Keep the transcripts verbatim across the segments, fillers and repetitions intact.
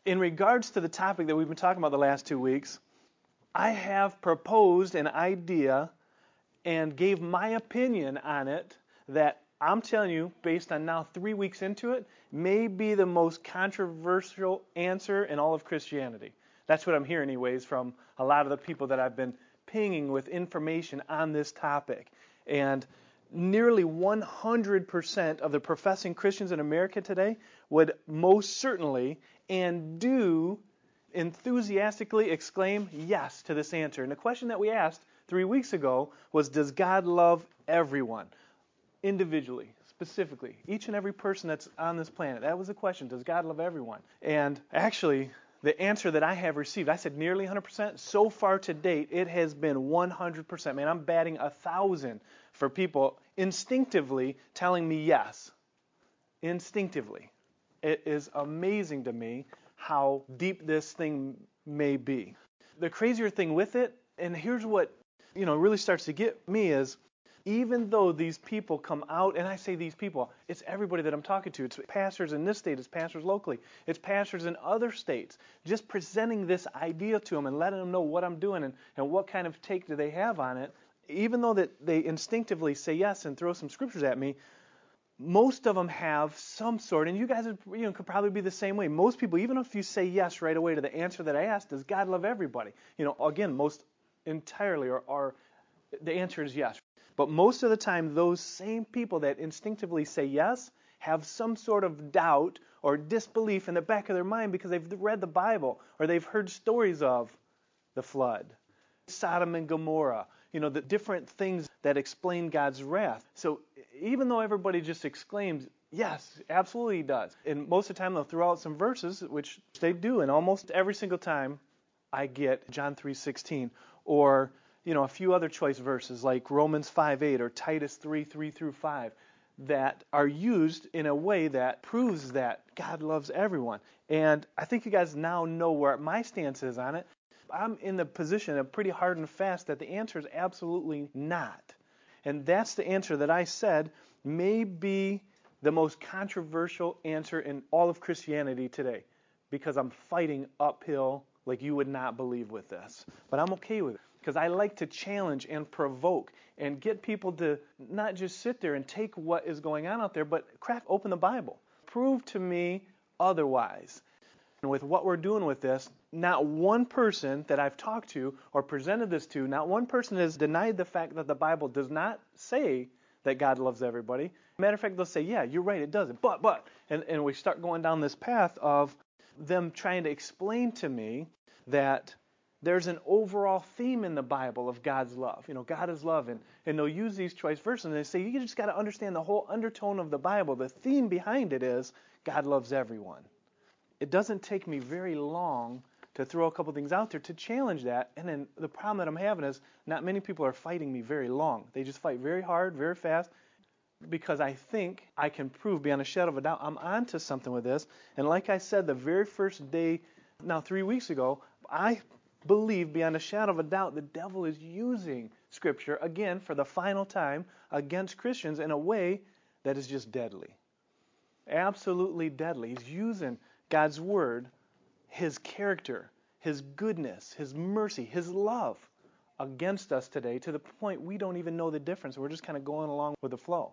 in regards to the topic that we've been talking about the last two weeks, I have proposed an idea and gave my opinion on it that I'm telling you, based on now three weeks into it, may be the most controversial answer in all of Christianity. That's what I'm hearing anyways from a lot of the people that I've been pinging with information on this topic. And nearly one hundred percent of the professing Christians in America today would most certainly and do enthusiastically exclaim yes to this answer. And the question that we asked three weeks ago was, does God love everyone? Individually, specifically, each and every person that's on this planet. That was the question. Does God love everyone? And actually, the answer that I have received, I said nearly one hundred percent. So far to date, it has been one hundred percent. Man, I'm batting a thousand for people instinctively telling me yes. Instinctively. It is amazing to me how deep this thing may be. The crazier thing with it, and here's what, you know, really starts to get me is, even though these people come out, and I say these people, it's everybody that I'm talking to. It's pastors in this state, it's pastors locally, it's pastors in other states, just presenting this idea to them and letting them know what I'm doing and, and what kind of take do they have on it. Even though that they instinctively say yes and throw some scriptures at me, most of them have some sort, and you guys would, you know, could probably be the same way. Most people, even if you say yes right away to the answer that I asked, does God love everybody? You know, again, most entirely are, are the answer is yes. But most of the time, those same people that instinctively say yes have some sort of doubt or disbelief in the back of their mind because they've read the Bible or they've heard stories of the flood, Sodom and Gomorrah, you know, the different things that explain God's wrath. So even though everybody just exclaims, yes, absolutely he does. And most of the time they'll throw out some verses, which they do, and almost every single time I get John three sixteen or you know, a few other choice verses like Romans five eight or Titus three three through five that are used in a way that proves that God loves everyone. And I think you guys now know where my stance is on it. I'm in the position of pretty hard and fast that the answer is absolutely not. And that's the answer that I said may be the most controversial answer in all of Christianity today, because I'm fighting uphill like you would not believe with this. But I'm okay with it, because I like to challenge and provoke and get people to not just sit there and take what is going on out there, but crack open the Bible. Prove to me otherwise. And with what we're doing with this, not one person that I've talked to or presented this to, not one person has denied the fact that the Bible does not say that God loves everybody. Matter of fact, they'll say, yeah, you're right, it doesn't. But, but, and, and we start going down this path of them trying to explain to me that there's an overall theme in the Bible of God's love. You know, God is love. And, and they'll use these choice verses and they say, you just got to understand the whole undertone of the Bible. The theme behind it is God loves everyone. It doesn't take me very long to throw a couple things out there to challenge that. And then the problem that I'm having is not many people are fighting me very long. They just fight very hard, very fast, because I think I can prove beyond a shadow of a doubt I'm onto something with this. And like I said, the very first day, now three weeks ago, I believe beyond a shadow of a doubt the devil is using Scripture, again, for the final time, against Christians in a way that is just deadly. Absolutely deadly. He's using God's Word, His character, His goodness, His mercy, His love against us today to the point we don't even know the difference. We're just kind of going along with the flow.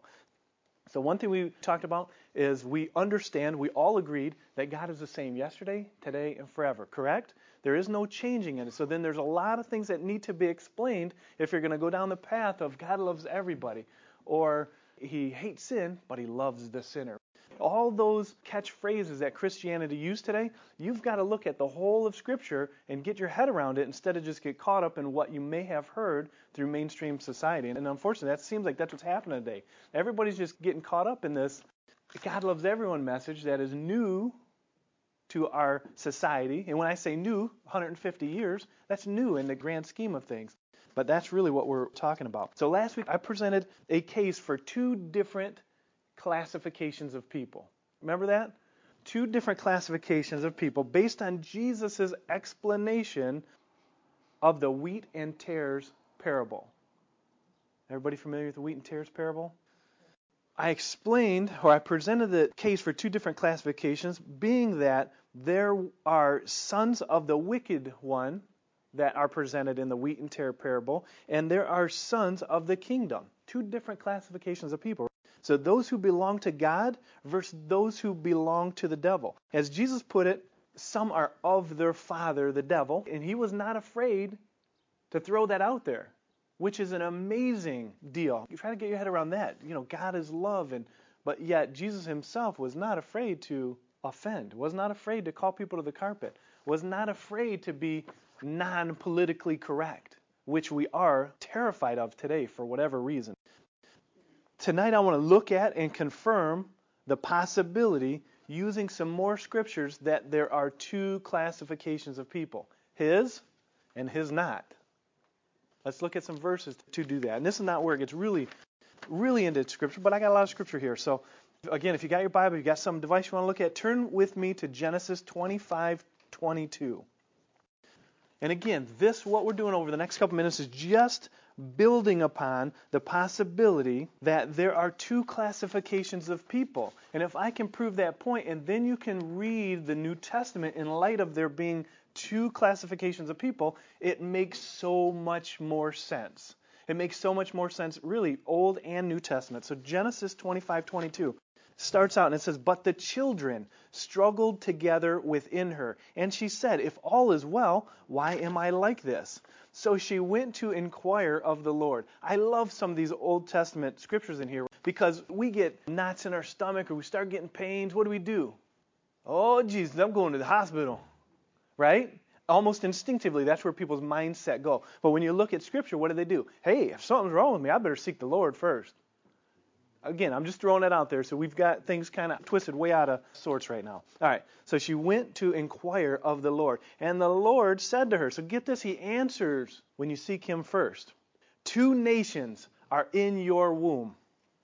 So one thing we talked about is we understand, we all agreed that God is the same yesterday, today, and forever, correct? There is no changing in it. So then there's a lot of things that need to be explained if you're going to go down the path of God loves everybody, or He hates sin, but He loves the sinner. All those catchphrases that Christianity uses today, you've got to look at the whole of Scripture and get your head around it instead of just get caught up in what you may have heard through mainstream society. And unfortunately, that seems like that's what's happening today. Everybody's just getting caught up in this God loves everyone message that is new to our society. And when I say new, one hundred fifty years, that's new in the grand scheme of things. But that's really what we're talking about. So last week I presented a case for two different classifications of people. Remember that? Two different classifications of people based on Jesus' explanation of the wheat and tares parable. Everybody familiar with the wheat and tares parable? I explained, or I presented the case for two different classifications, being that there are sons of the wicked one that are presented in the wheat and tare parable, and there are sons of the kingdom. Two different classifications of people. So those who belong to God versus those who belong to the devil. As Jesus put it, some are of their father, the devil, and he was not afraid to throw that out there, which is an amazing deal. You try to get your head around that. You know, God is love, and but yet Jesus himself was not afraid to offend, was not afraid to call people to the carpet, was not afraid to be non-politically correct, which we are terrified of today for whatever reason. Tonight I want to look at and confirm the possibility, using some more scriptures, that there are two classifications of people, his and his not. Let's look at some verses to do that. And this is not where it gets really, really into scripture, but I got a lot of scripture here. So again, if you got your Bible, you got some device you want to look at, turn with me to Genesis twenty-five twenty-two. And again, this, what we're doing over the next couple minutes, is just building upon the possibility that there are two classifications of people. And if I can prove that point, and then you can read the New Testament in light of there being two classifications of people, it makes so much more sense. It makes so much more sense, really, Old and New Testament. So Genesis twenty-five twenty-two starts out and it says, "But the children struggled together within her, and she said, 'If all is well, why am I like this?' So she went to inquire of the Lord." I love some of these Old Testament scriptures in here because we get knots in our stomach or we start getting pains. What do we do? Oh, Jesus, I'm going to the hospital. Right? Almost instinctively, that's where people's mindset go. But when you look at Scripture, what do they do? Hey, if something's wrong with me, I better seek the Lord first. Again, I'm just throwing that out there, so we've got things kind of twisted way out of sorts right now. All right, so she went to inquire of the Lord. And the Lord said to her, so get this, he answers when you seek him first. "Two nations are in your womb.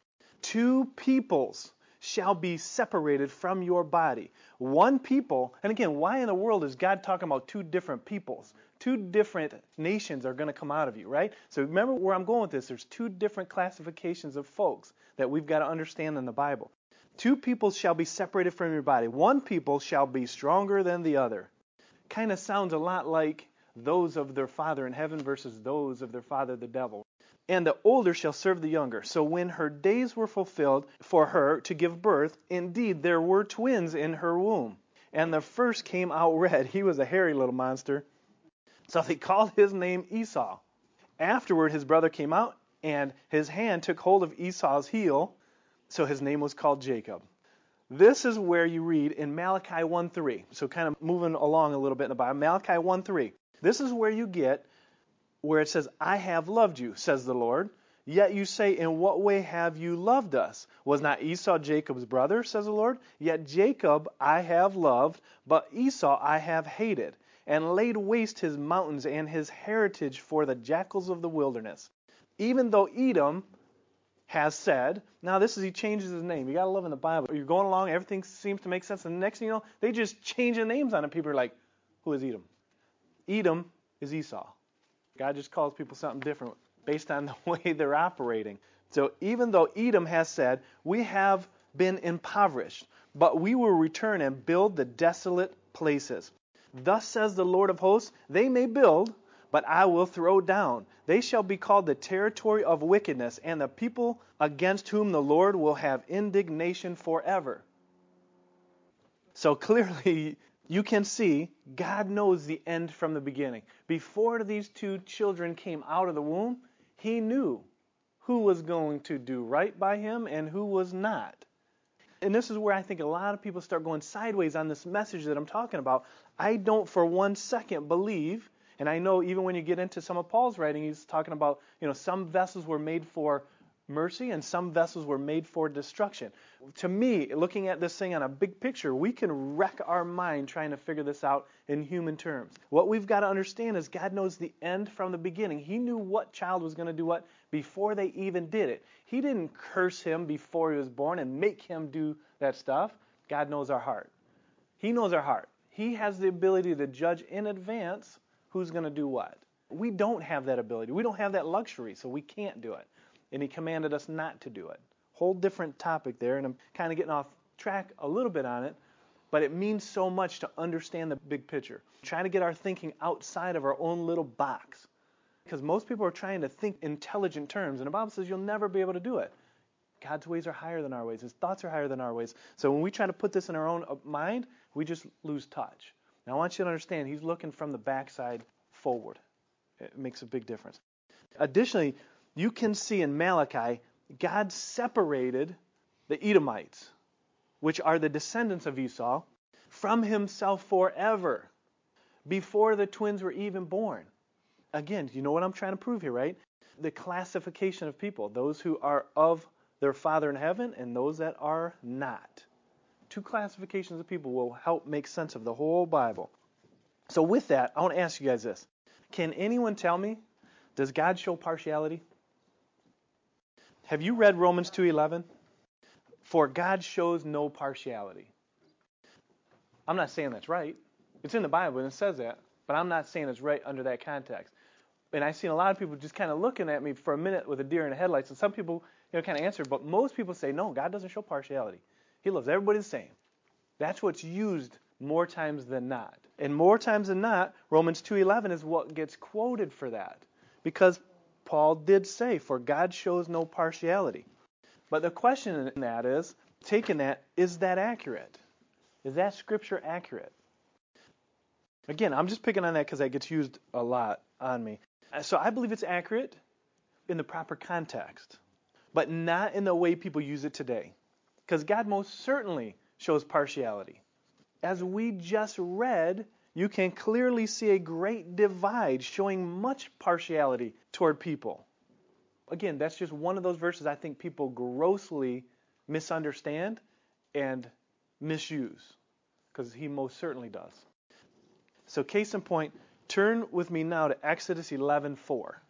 Two peoples shall be separated from your body." One people, and again, why in the world is God talking about two different peoples? Two different nations are going to come out of you, right? So remember where I'm going with this. There's two different classifications of folks that we've got to understand in the Bible. "Two peoples shall be separated from your body. One people shall be stronger than the other." Kind of sounds a lot like those of their father in heaven versus those of their father the devil. "And the older shall serve the younger. So when her days were fulfilled for her to give birth, indeed there were twins in her womb. And the first came out red." He was a hairy little monster. "So they called his name Esau. Afterward his brother came out, and his hand took hold of Esau's heel. So his name was called Jacob." This is where you read in Malachi one three. So kind of moving along a little bit in the Bible. Malachi one three. This is where you get where it says, "I have loved you, says the Lord. Yet you say, 'In what way have you loved us? Was not Esau Jacob's brother, says the Lord? Yet Jacob I have loved, but Esau I have hated, and laid waste his mountains and his heritage for the jackals of the wilderness. Even though Edom has said,'" now this is, he changes his name. You got to love in the Bible. You're going along, everything seems to make sense, and the next thing you know, they just change the names on it. People are like, who is Edom? Edom is Esau. God just calls people something different based on the way they're operating. So even though Edom has said, "We have been impoverished, but we will return and build the desolate places. Thus says the Lord of hosts, they may build, but I will throw down. They shall be called the territory of wickedness, and the people against whom the Lord will have indignation forever." So clearly, you can see God knows the end from the beginning. Before these two children came out of the womb, he knew who was going to do right by him and who was not. And this is where I think a lot of people start going sideways on this message that I'm talking about. I don't for one second believe, and I know even when you get into some of Paul's writing, he's talking about, you know, some vessels were made for mercy and some vessels were made for destruction. To me, looking at this thing on a big picture, we can wreck our mind trying to figure this out in human terms. What we've got to understand is God knows the end from the beginning. He knew what child was going to do what before they even did it. He didn't curse him before he was born and make him do that stuff. God knows our heart. He knows our heart. He has the ability to judge in advance who's going to do what. We don't have that ability. We don't have that luxury, so we can't do it. And he commanded us not to do it. Whole different topic there, and I'm kind of getting off track a little bit on it. But it means so much to understand the big picture. Trying to get our thinking outside of our own little box. Because most people are trying to think intelligent terms, and the Bible says you'll never be able to do it. God's ways are higher than our ways. His thoughts are higher than our ways. So when we try to put this in our own mind, we just lose touch. Now I want you to understand, he's looking from the backside forward. It makes a big difference. Additionally, you can see in Malachi, God separated the Edomites, which are the descendants of Esau, from himself forever, before the twins were even born. Again, you know what I'm trying to prove here, right? The classification of people, those who are of their Father in heaven and those that are not. Two classifications of people will help make sense of the whole Bible. So with that, I want to ask you guys this. Can anyone tell me, does God show partiality? Have you read Romans two eleven? For God shows no partiality. I'm not saying that's right. It's in the Bible and it says that, but I'm not saying it's right under that context. And I've seen a lot of people just kind of looking at me for a minute with a deer in the headlights, and some people, you know, kind of answer, but most people say, no, God doesn't show partiality. He loves everybody the same. That's what's used more times than not. And more times than not, Romans two eleven is what gets quoted for that. Because Paul did say, for God shows no partiality. But the question in that is, taking that, is that accurate? Is that scripture accurate? Again, I'm just picking on that because that gets used a lot on me. So I believe it's accurate in the proper context, but not in the way people use it today. Because God most certainly shows partiality. As we just read, you can clearly see a great divide showing much partiality toward people. Again, that's just one of those verses I think people grossly misunderstand and misuse, because he most certainly does. So case in point, turn with me now to Exodus eleven four.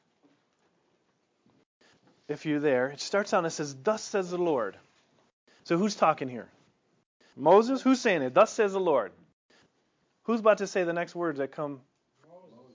If you're there, it starts out and it says, thus says the Lord. So who's talking here? Moses? Who's saying it? Thus says the Lord. Who's about to say the next words that come? Moses.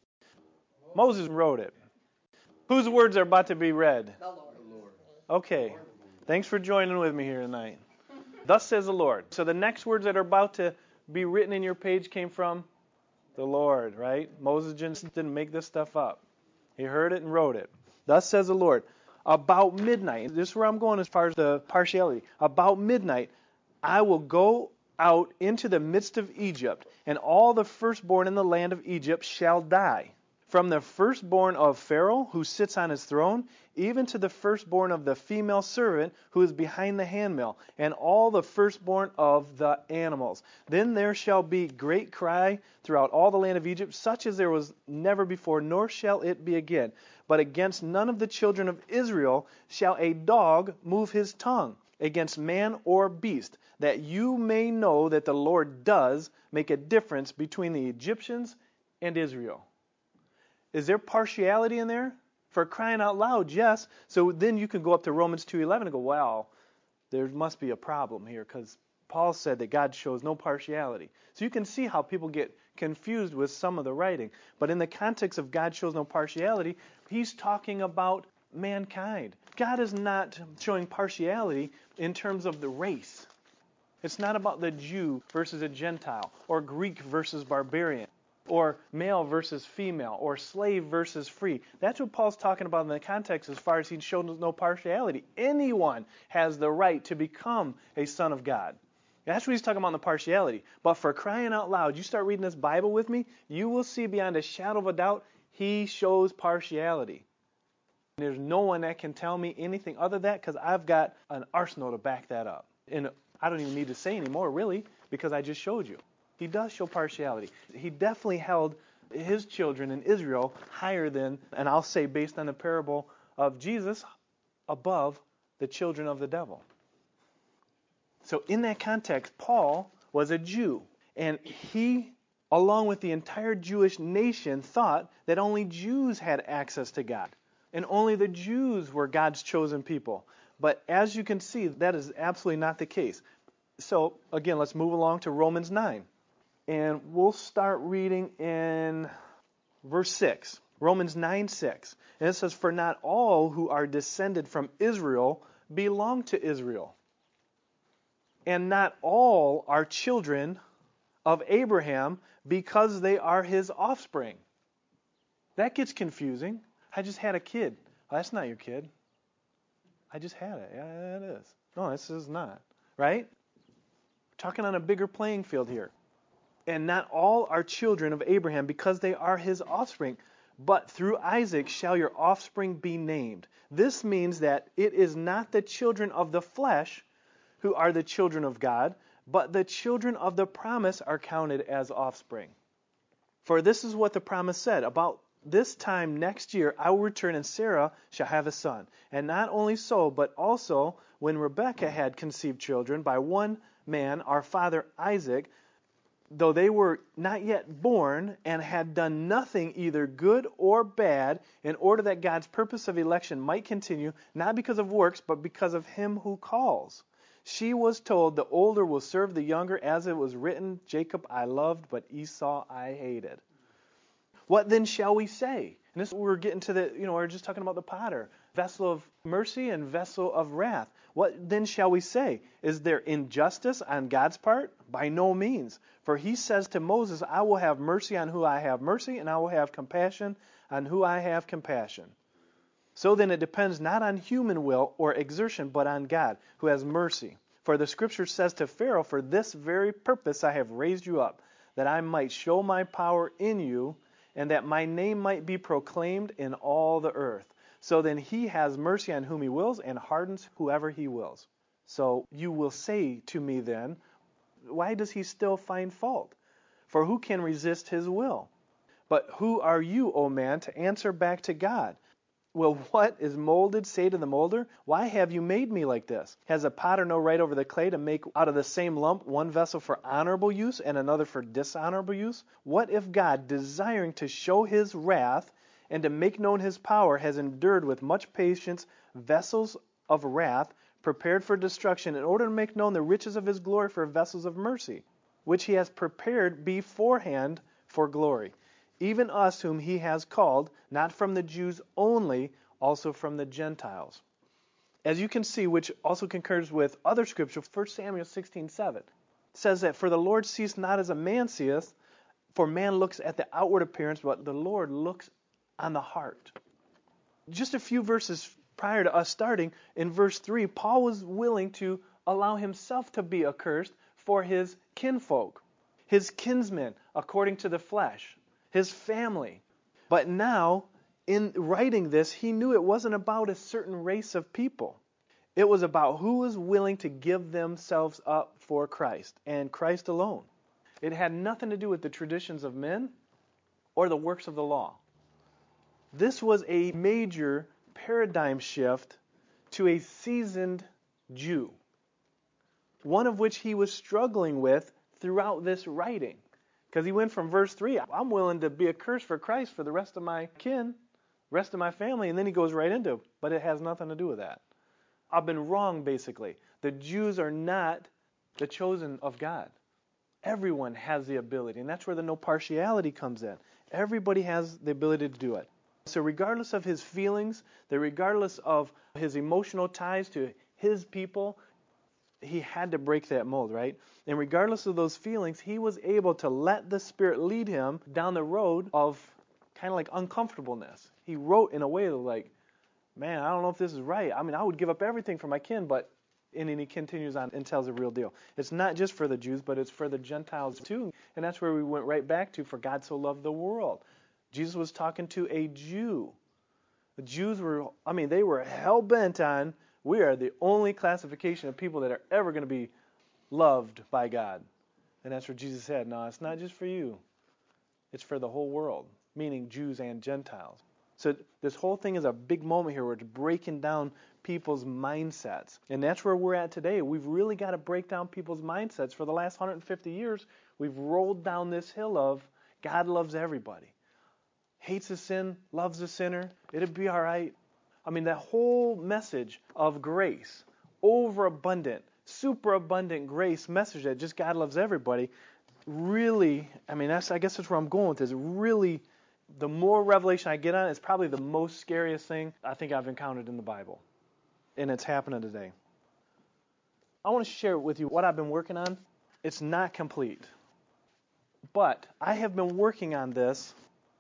Moses wrote it. Whose words are about to be read? The Lord. Okay. Thanks for joining with me here tonight. Thus says the Lord. So the next words that are about to be written in your page came from the Lord, right? Moses just didn't make this stuff up. He heard it and wrote it. Thus says the Lord. About midnight, this is where I'm going as far as the partiality. About midnight, I will go out into the midst of Egypt, and all the firstborn in the land of Egypt shall die. From the firstborn of Pharaoh, who sits on his throne, even to the firstborn of the female servant who is behind the handmill, and all the firstborn of the animals. Then there shall be great cry throughout all the land of Egypt, such as there was never before, nor shall it be again. But against none of the children of Israel shall a dog move his tongue, against man or beast, that you may know that the Lord does make a difference between the Egyptians and Israel. Is there partiality in there? For crying out loud, yes. So then you can go up to Romans two eleven and go, wow, there must be a problem here, because Paul said that God shows no partiality. So you can see how people get confused with some of the writing. But in the context of God shows no partiality, he's talking about mankind. God is not showing partiality in terms of the race. It's not about the Jew versus a Gentile, or Greek versus barbarian, or male versus female, or slave versus free. That's what Paul's talking about in the context as far as he shows no partiality. Anyone has the right to become a son of God. That's what he's talking about in the partiality. But for crying out loud, you start reading this Bible with me, you will see beyond a shadow of a doubt, he shows partiality. There's no one that can tell me anything other than that, because I've got an arsenal to back that up. And I don't even need to say anymore, really, because I just showed you. He does show partiality. He definitely held his children in Israel higher than, and I'll say based on the parable of Jesus, above the children of the devil. So in that context, Paul was a Jew, and he, along with the entire Jewish nation, thought that only Jews had access to God, and only the Jews were God's chosen people. But as you can see, that is absolutely not the case. So again, let's move along to Romans nine. And we'll start reading in verse six. Romans nine six. And it says, for not all who are descended from Israel belong to Israel. And not all are children of Abraham because they are his offspring. That gets confusing. I just had a kid. Oh, that's not your kid. I just had it. Yeah, it is. No, this is not. Right? We're talking on a bigger playing field here. And not all are children of Abraham because they are his offspring. But through Isaac shall your offspring be named. This means that it is not the children of the flesh who are the children of God, but the children of the promise are counted as offspring. For this is what the promise said, about this time next year I will return and Sarah shall have a son. And not only so, but also when Rebekah had conceived children by one man, our father Isaac, though they were not yet born and had done nothing either good or bad, in order that God's purpose of election might continue, not because of works, but because of him who calls. She was told, the older will serve the younger, as it was written, Jacob I loved, but Esau I hated. What then shall we say? And this we're getting to the, you know, we're just talking about the potter, vessel of mercy and vessel of wrath. What then shall we say? Is there injustice on God's part? By no means. For he says to Moses, I will have mercy on who I have mercy, and I will have compassion on who I have compassion. So then it depends not on human will or exertion, but on God, who has mercy. For the Scripture says to Pharaoh, for this very purpose I have raised you up, that I might show my power in you, and that my name might be proclaimed in all the earth. So then he has mercy on whom he wills, and hardens whoever he wills. So you will say to me then, why does he still find fault? For who can resist his will? But who are you, O man, to answer back to God? Will what is molded say to the molder, why have you made me like this? Has a potter no right over the clay to make out of the same lump one vessel for honorable use and another for dishonorable use? What if God, desiring to show his wrath and to make known his power, has endured with much patience vessels of wrath prepared for destruction, in order to make known the riches of his glory for vessels of mercy, which he has prepared beforehand for glory? Even us whom he has called, not from the Jews only, also from the Gentiles. As you can see, which also concurs with other scripture, First Samuel sixteen seven says that, for the Lord seeth not as a man seeth, for man looks at the outward appearance, but the Lord looks on the heart. Just a few verses prior to us starting, in verse three, Paul was willing to allow himself to be accursed for his kinfolk, his kinsmen, according to the flesh, his family. But now, in writing this, he knew it wasn't about a certain race of people. It was about who was willing to give themselves up for Christ, and Christ alone. It had nothing to do with the traditions of men or the works of the law. This was a major paradigm shift to a seasoned Jew, one of which he was struggling with throughout this writing. Because he went from verse three, I'm willing to be accursed for Christ for the rest of my kin, rest of my family, and then he goes right into, but it has nothing to do with that. I've been wrong, basically. The Jews are not the chosen of God. Everyone has the ability, and that's where the no partiality comes in. Everybody has the ability to do it. So regardless of his feelings, regardless of his emotional ties to his people, he had to break that mold, right? And regardless of those feelings, he was able to let the Spirit lead him down the road of kind of like uncomfortableness. He wrote in a way like, man, I don't know if this is right. I mean, I would give up everything for my kin, but, and then he continues on and tells the real deal. It's not just for the Jews, but it's for the Gentiles too. And that's where we went right back to, for God so loved the world. Jesus was talking to a Jew. The Jews were, I mean, they were hell-bent on, we are the only classification of people that are ever going to be loved by God. And that's where Jesus said, no, it's not just for you. It's for the whole world, meaning Jews and Gentiles. So this whole thing is a big moment here where it's breaking down people's mindsets. And that's where we're at today. We've really got to break down people's mindsets. For the last one hundred fifty years, we've rolled down this hill of God loves everybody. Hates a sin, loves a sinner, it'd be all right. I mean, that whole message of grace, overabundant, superabundant grace message that just God loves everybody, really, I mean, that's I guess that's where I'm going with this. Really, the more revelation I get on it, it's probably the most scariest thing I think I've encountered in the Bible. And it's happening today. I want to share with you what I've been working on. It's not complete, but I have been working on this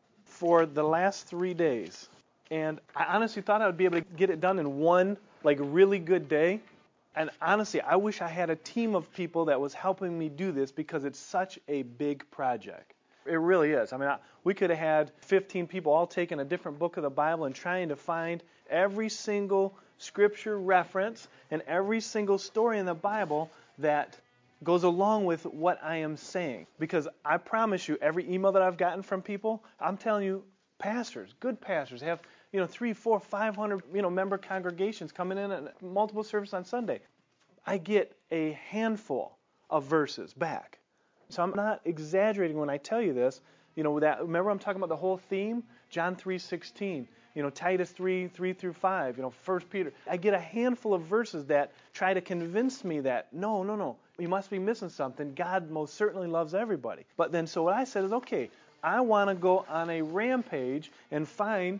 for the last three days. And I honestly thought I would be able to get it done in one, like, really good day. And honestly, I wish I had a team of people that was helping me do this because it's such a big project. It really is. I mean, I, we could have had fifteen people all taking a different book of the Bible and trying to find every single scripture reference and every single story in the Bible that goes along with what I am saying. Because I promise you, every email that I've gotten from people, I'm telling you, pastors, good pastors, have you know three, four, five hundred you know member congregations coming in at multiple services on Sunday. I get a handful of verses back. So I'm not exaggerating when I tell you this. You know that. Remember, I'm talking about the whole theme, John three sixteen. You know, Titus three, three through five. You know, First Peter. I get a handful of verses that try to convince me that no, no, no, you must be missing something. God most certainly loves everybody. But then, so what I said is, okay, I want to go on a rampage and find,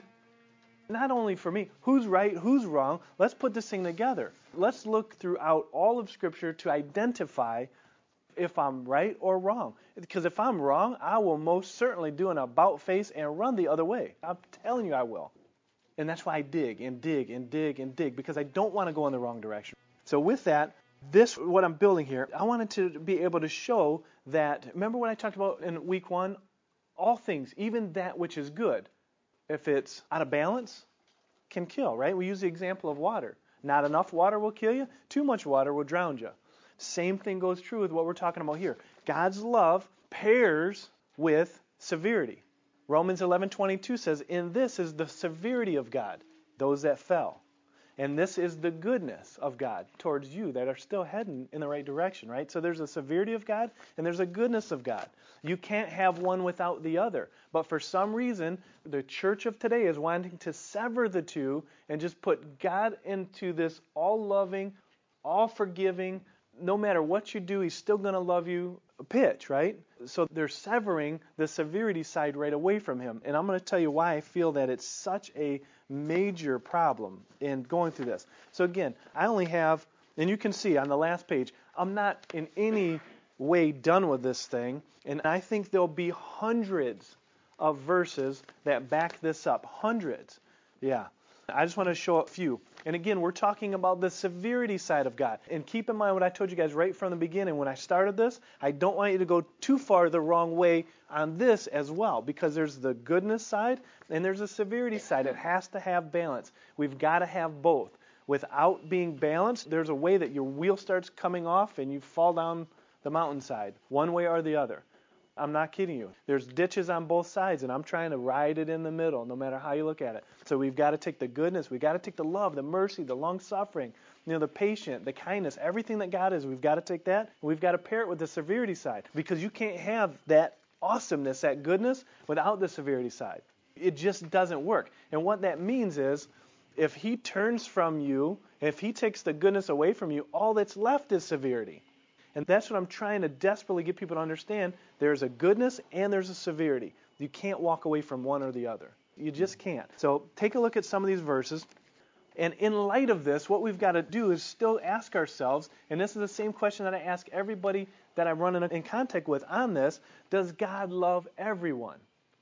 not only for me, who's right, who's wrong. Let's put this thing together. Let's look throughout all of Scripture to identify if I'm right or wrong. Because if I'm wrong, I will most certainly do an about face and run the other way. I'm telling you I will. And that's why I dig and dig and dig and dig, because I don't want to go in the wrong direction. So with that, this, what I'm building here, I wanted to be able to show that, remember what I talked about in week one? All things, even that which is good, if it's out of balance, can kill, right? We use the example of water. Not enough water will kill you. Too much water will drown you. Same thing goes true with what we're talking about here. God's love pairs with severity. Romans eleven twenty-two says, in this is the severity of God, those that fell. And this is the goodness of God towards you that are still heading in the right direction, right? So there's a severity of God and there's a goodness of God. You can't have one without the other. But for some reason, the church of today is wanting to sever the two and just put God into this all-loving, all-forgiving, no matter what you do, he's still going to love you pitch, right? So they're severing the severity side right away from him. And I'm going to tell you why I feel that it's such a major problem in going through this. So again, I only have, and you can see on the last page, I'm not in any way done with this thing. And I think there'll be hundreds of verses that back this up. Hundreds. Yeah. I just want to show a few. And again, we're talking about the severity side of God. And keep in mind what I told you guys right from the beginning. When I started this, I don't want you to go too far the wrong way on this as well, because there's the goodness side and there's the severity side. It has to have balance. We've got to have both. Without being balanced, there's a way that your wheel starts coming off and you fall down the mountainside, one way or the other. I'm not kidding you. There's ditches on both sides, and I'm trying to ride it in the middle, no matter how you look at it. So we've got to take the goodness, we've got to take the love, the mercy, the long-suffering, you know, the patient, the kindness, everything that God is. We've got to take that, and we've got to pair it with the severity side, because you can't have that awesomeness, that goodness, without the severity side. It just doesn't work. And what that means is, if he turns from you, if he takes the goodness away from you, all that's left is severity. And that's what I'm trying to desperately get people to understand. There's a goodness and there's a severity. You can't walk away from one or the other. You just can't. So take a look at some of these verses. And in light of this, what we've got to do is still ask ourselves, and this is the same question that I ask everybody that I run in, in contact with on this, does God love everyone?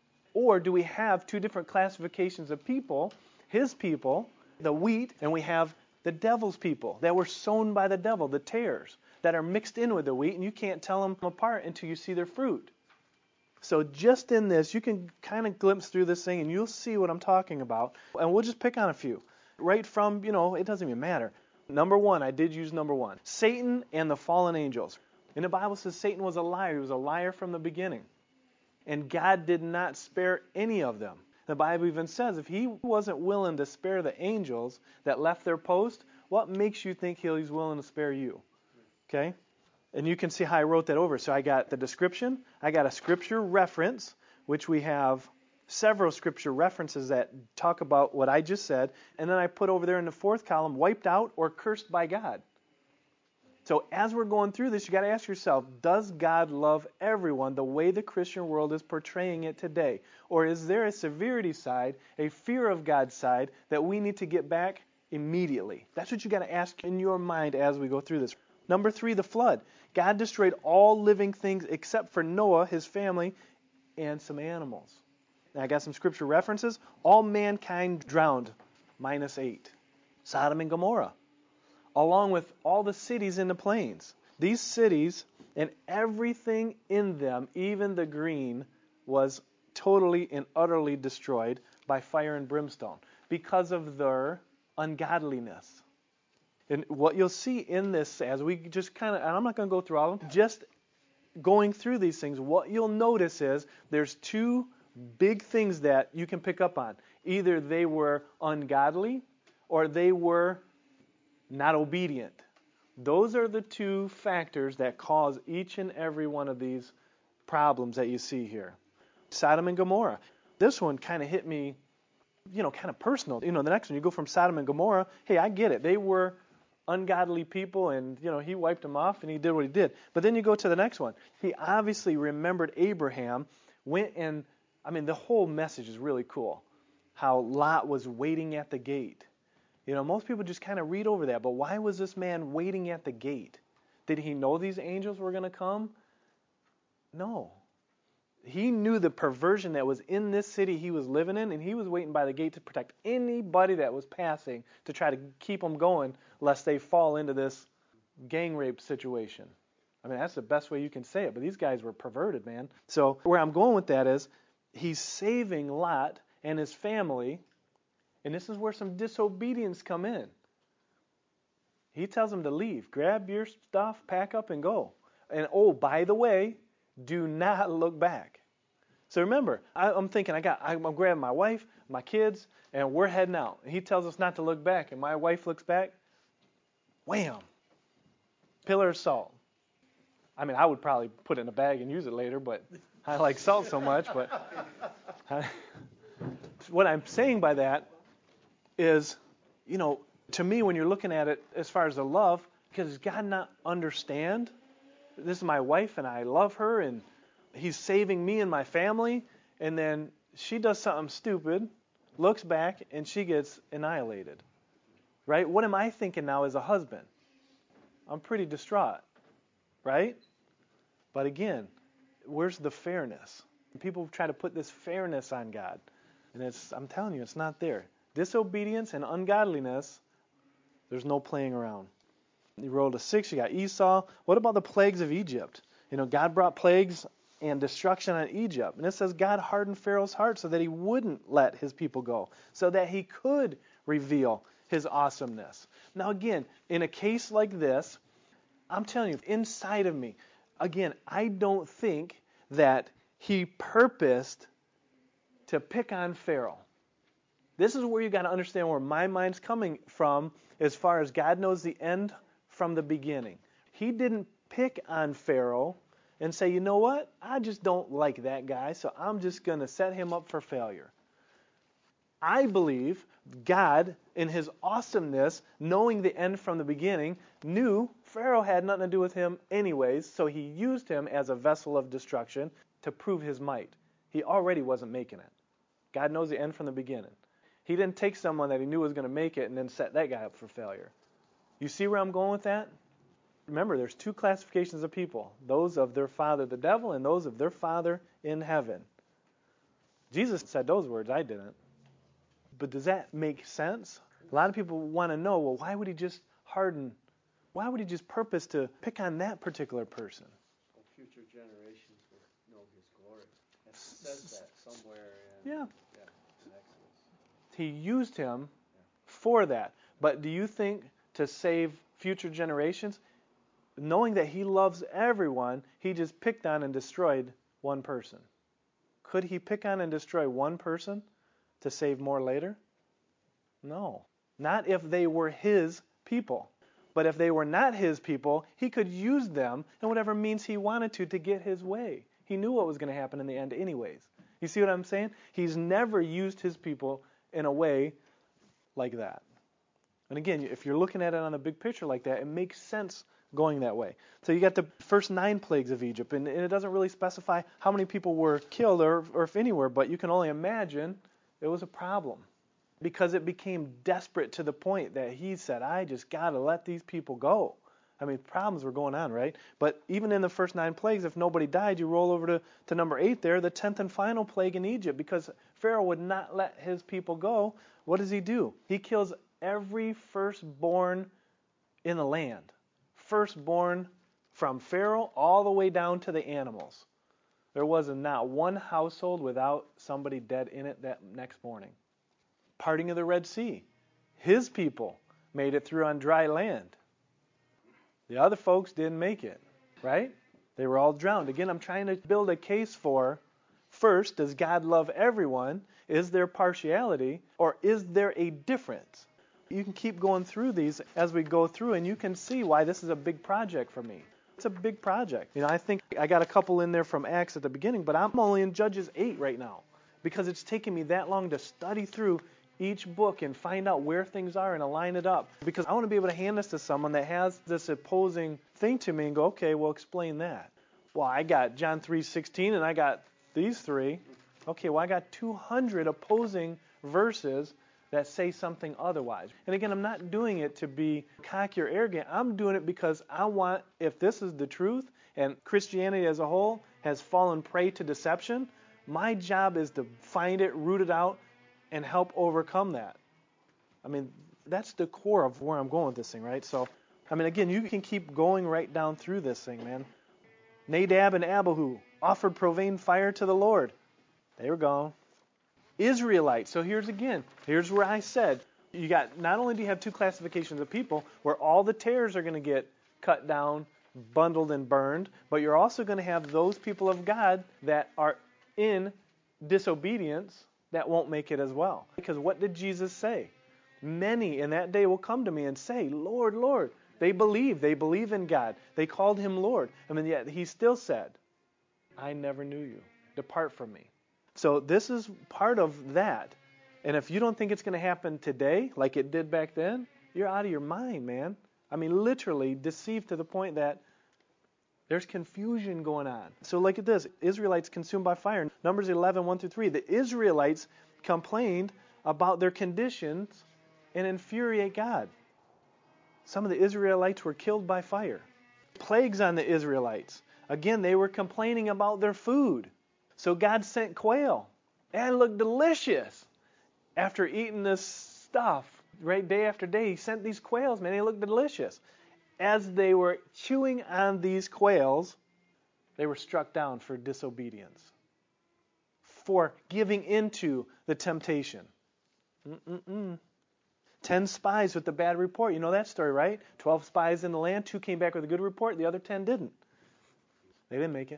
Or do we have two different classifications of people, his people, the wheat, and we have the devil's people that were sown by the devil, the tares, that are mixed in with the wheat, and you can't tell them apart until you see their fruit. So just in this, you can kind of glimpse through this thing, and you'll see what I'm talking about. And we'll just pick on a few. Right from, you know, it doesn't even matter. Number one, I did use number one. Satan and the fallen angels. And the Bible says Satan was a liar. He was a liar from the beginning. And God did not spare any of them. The Bible even says if he wasn't willing to spare the angels that left their post, what makes you think he's willing to spare you? Okay? And you can see how I wrote that over. So I got the description, I got a scripture reference, which we have several scripture references that talk about what I just said, and then I put over there in the fourth column, wiped out or cursed by God. So as we're going through this, you got to ask yourself, does God love everyone the way the Christian world is portraying it today? Or is there a severity side, a fear of God side that we need to get back immediately? That's what you got to ask in your mind as we go through this. Number three, the flood. God destroyed all living things except for Noah, his family, and some animals. Now I got some scripture references. All mankind drowned, minus eight. Sodom and Gomorrah, along with all the cities in the plains. These cities and everything in them, even the green, was totally and utterly destroyed by fire and brimstone because of their ungodliness. And what you'll see in this, as we just kind of, and I'm not going to go through all of them, just going through these things, what you'll notice is there's two big things that you can pick up on. Either they were ungodly or they were not obedient. Those are the two factors that cause each and every one of these problems that you see here. Sodom and Gomorrah. This one kind of hit me, you know, kind of personal. You know, the next one, you go from Sodom and Gomorrah. Hey, I get it. They were ungodly people, and, you know, he wiped them off, and he did what he did. But then you go to the next one. He obviously remembered Abraham, went and, I mean, the whole message is really cool. How Lot was waiting at the gate. You know, most people just kind of read over that, but why was this man waiting at the gate? Did he know these angels were going to come? No. He knew the perversion that was in this city he was living in, and he was waiting by the gate to protect anybody that was passing to try to keep them going, lest they fall into this gang rape situation. I mean, that's the best way you can say it, but these guys were perverted, man. So where I'm going with that is he's saving Lot and his family, and this is where some disobedience come in. He tells them to leave. Grab your stuff, pack up, and go. And oh, by the way, do not look back. So remember, I, I'm thinking, I got, I'm grabbing my wife, my kids, and we're heading out. And he tells us not to look back, and my wife looks back. Wham! Pillar of salt. I mean, I would probably put it in a bag and use it later, but I like salt so much. But I, what I'm saying by that is, you know, to me, when you're looking at it as far as the love, because does God not understand? This is my wife, and I love her, and he's saving me and my family, and then she does something stupid, looks back, and she gets annihilated. Right? What am I thinking now as a husband? I'm pretty distraught. Right? But again, where's the fairness? People try to put this fairness on God, and it's, I'm telling you, it's not there. Disobedience and ungodliness, there's no playing around. You rolled a six, you got Esau. What about the plagues of Egypt? You know, God brought plagues and destruction on Egypt. And it says God hardened Pharaoh's heart so that he wouldn't let his people go, so that he could reveal his awesomeness. Now again, in a case like this, I'm telling you, inside of me, again, I don't think that he purposed to pick on Pharaoh. This is where you got to understand where my mind's coming from as far as God knows the end from the beginning. He didn't pick on Pharaoh and say, you know what, I just don't like that guy, so I'm just going to set him up for failure. I believe God, in his awesomeness, knowing the end from the beginning, knew Pharaoh had nothing to do with him anyways, so he used him as a vessel of destruction to prove his might. He already wasn't making it. God knows the end from the beginning. He didn't take someone that he knew was going to make it and then set that guy up for failure. You see where I'm going with that? Remember, there's two classifications of people. Those of their father, the devil, and those of their father in heaven. Jesus said those words. I didn't. But does that make sense? A lot of people want to know, well, why would he just harden? Why would he just purpose to pick on that particular person? Well, future generations will know his glory. It says that somewhere in, yeah. Yeah, in Exodus. He used him Yeah. for that. But do you think to save future generations, knowing that he loves everyone, he just picked on and destroyed one person? Could he pick on and destroy one person to save more later? No. Not if they were his people. But if they were not his people, he could use them in whatever means he wanted to to get his way. He knew what was going to happen in the end anyways. You see what I'm saying? He's never used his people in a way like that. And again, if you're looking at it on a big picture like that, it makes sense going that way. So you got the first nine plagues of Egypt, and it doesn't really specify how many people were killed or, or if anywhere, but you can only imagine it was a problem because it became desperate to the point that he said, I just got to let these people go. I mean, problems were going on, right? But even in the first nine plagues, if nobody died, you roll over to, to number eight there, the tenth and final plague in Egypt, because Pharaoh would not let his people go. What does he do? He kills every firstborn in the land. Firstborn from Pharaoh all the way down to the animals. There was not one household without somebody dead in it that next morning. Parting of the Red Sea. His people made it through on dry land. The other folks didn't make it, right? They were all drowned. Again, I'm trying to build a case for, first, does God love everyone? Is there partiality? Or is there a difference? You can keep going through these as we go through, and you can see why this is a big project for me. It's a big project. You know, I think I got a couple in there from Acts at the beginning, but I'm only in Judges eight right now because it's taken me that long to study through each book and find out where things are and align it up. Because I want to be able to hand this to someone that has this opposing thing to me and go, okay, well, explain that. Well, I got John three sixteen and I got these three. Okay, well, I got two hundred opposing verses that say something otherwise. And again, I'm not doing it to be cocky or arrogant. I'm doing it because I want, if this is the truth and Christianity as a whole has fallen prey to deception, my job is to find it, root it out, and help overcome that. I mean, that's the core of where I'm going with this thing, right? So, I mean, again, you can keep going right down through this thing, man. Nadab and Abihu offered profane fire to the Lord. They were gone. Israelites. So here's again, here's where I said, you got, not only do you have two classifications of people where all the tares are going to get cut down, bundled and burned, but you're also going to have those people of God that are in disobedience that won't make it as well. Because what did Jesus say? Many in that day will come to me and say, Lord, Lord. They believe. They believe in God. They called him Lord. I mean, yet he still said, I never knew you. Depart from me. So this is part of that. And if you don't think it's going to happen today, like it did back then, you're out of your mind, man. I mean, literally deceived to the point that there's confusion going on. So look at this. Israelites consumed by fire. Numbers eleven, one through three. The Israelites complained about their conditions and infuriate God. Some of the Israelites were killed by fire. Plagues on the Israelites. Again, they were complaining about their food. So God sent quail. And it looked delicious. After eating this stuff, right, day after day, he sent these quails, man, they looked delicious. As they were chewing on these quails, they were struck down for disobedience, for giving into the temptation. Mm-mm-mm. Ten spies with the bad report. You know that story, right? Twelve spies in the land. Two came back with a good report. The other ten didn't. They didn't make it.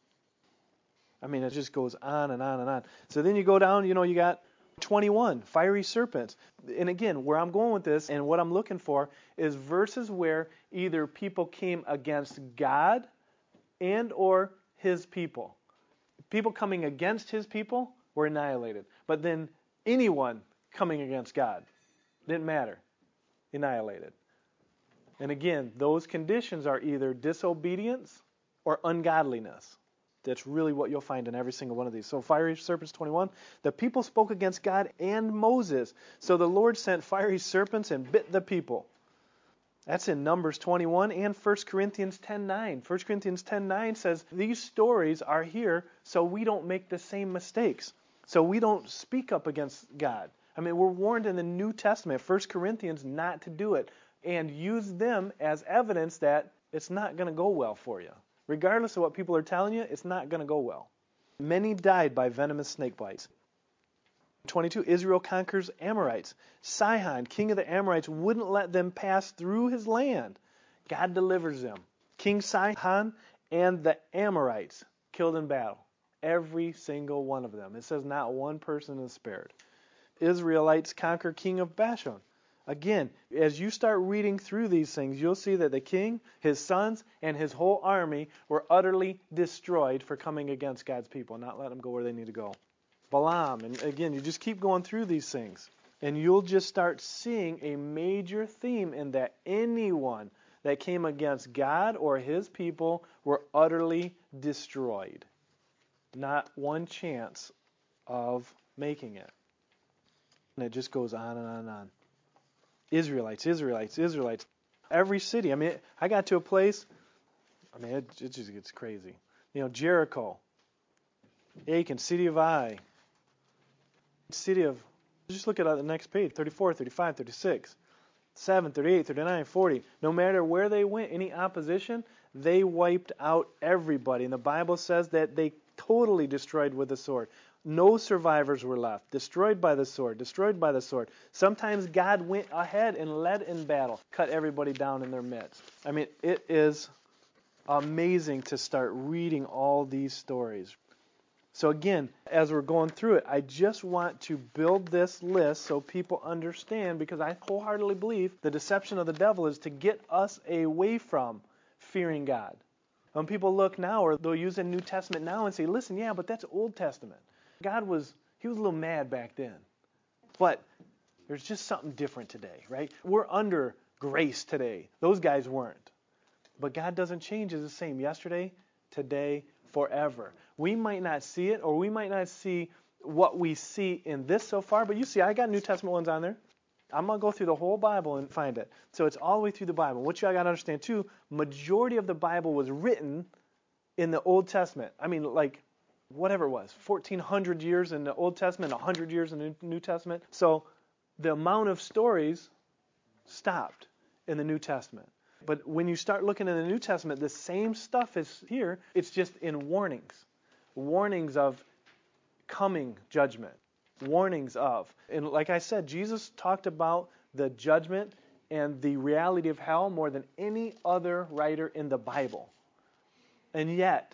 I mean, it just goes on and on and on. So then you go down, you know, you got twenty-one, fiery serpents. And again, where I'm going with this and what I'm looking for is verses where either people came against God and or his people. People coming against his people were annihilated. But then anyone coming against God, didn't matter, annihilated. And again, those conditions are either disobedience or ungodliness. That's really what you'll find in every single one of these. So fiery serpents, twenty-one. The people spoke against God and Moses. So the Lord sent fiery serpents and bit the people. That's in Numbers twenty-one and First Corinthians ten nine. First Corinthians ten nine says these stories are here so we don't make the same mistakes. So we don't speak up against God. I mean, we're warned in the New Testament, First Corinthians, not to do it. And use them as evidence that it's not going to go well for you. Regardless of what people are telling you, it's not going to go well. Many died by venomous snake bites. twenty-two, Israel conquers Amorites. Sihon, king of the Amorites, wouldn't let them pass through his land. God delivers them. King Sihon and the Amorites killed in battle. Every single one of them. It says not one person is spared. Israelites conquer king of Bashan. Again, as you start reading through these things, you'll see that the king, his sons, and his whole army were utterly destroyed for coming against God's people, not letting them go where they need to go. Balaam, and again, you just keep going through these things, and you'll just start seeing a major theme in that anyone that came against God or his people were utterly destroyed. Not one chance of making it. And it just goes on and on and on. Israelites, Israelites, Israelites. Every city. I mean, I got to a place, I mean, it, it just gets crazy. You know, Jericho, Achan, city of Ai, city of, just look at the next page, thirty-four, thirty-five, thirty-six, seven, thirty-eight, thirty-nine, forty. No matter where they went, any opposition, they wiped out everybody. And the Bible says that they totally destroyed with the sword. No survivors were left. Destroyed by the sword. Destroyed by the sword. Sometimes God went ahead and led in battle. Cut everybody down in their midst. I mean, it is amazing to start reading all these stories. So again, as we're going through it, I just want to build this list so people understand, because I wholeheartedly believe the deception of the devil is to get us away from fearing God. When people look now, or they'll use the New Testament now and say, listen, yeah, but that's Old Testament. God was, he was a little mad back then. But there's just something different today, right? We're under grace today. Those guys weren't. But God doesn't change. It's the same yesterday, today, forever. We might not see it, or we might not see what we see in this so far, but you see, I got New Testament ones on there. I'm going to go through the whole Bible and find it. So it's all the way through the Bible. What you got to understand, too, majority of the Bible was written in the Old Testament. I mean, like, whatever it was, fourteen hundred years in the Old Testament, one hundred years in the New Testament. So the amount of stories stopped in the New Testament. But when you start looking in the New Testament, the same stuff is here. It's just in warnings. Warnings of coming judgment. Warnings of. And like I said, Jesus talked about the judgment and the reality of hell more than any other writer in the Bible. And yet,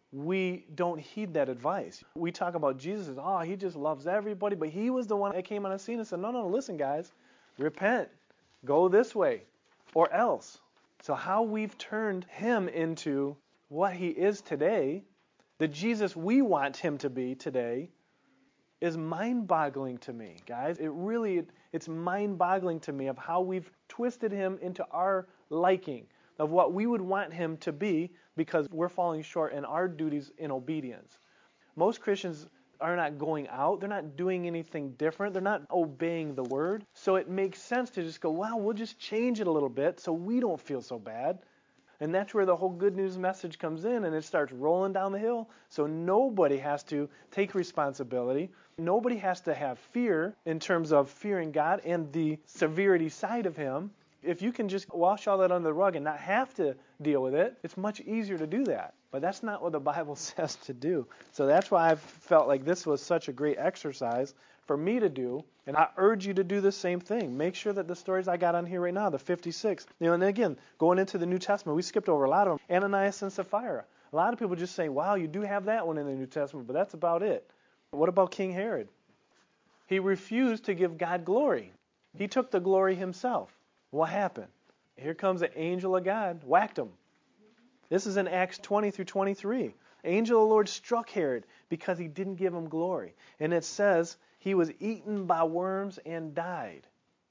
we don't heed that advice. We talk about Jesus as, oh, he just loves everybody, but he was the one that came on the scene and said, no, no, listen, guys, repent. Go this way or else. So how we've turned him into what he is today, the Jesus we want him to be today, is mind-boggling to me, guys. It really, it's mind-boggling to me of how we've twisted him into our liking, of what we would want him to be, because we're falling short in our duties in obedience. Most Christians are not going out. They're not doing anything different. They're not obeying the word. So it makes sense to just go, wow, we'll just change it a little bit so we don't feel so bad. And that's where the whole good news message comes in, and it starts rolling down the hill. So nobody has to take responsibility. Nobody has to have fear in terms of fearing God and the severity side of him. If you can just wash all that under the rug and not have to deal with it, it's much easier to do that. But that's not what the Bible says to do. So that's why I've felt like this was such a great exercise for me to do. And I urge you to do the same thing. Make sure that the stories I got on here right now, the fifty-six, you know, and again, going into the New Testament, we skipped over a lot of them. Ananias and Sapphira. A lot of people just say, wow, you do have that one in the New Testament, but that's about it. What about King Herod? He refused to give God glory. He took the glory himself. What happened? Here comes the angel of God, whacked him. This is in Acts twenty through twenty-three. Angel of the Lord struck Herod because he didn't give him glory. And it says he was eaten by worms and died.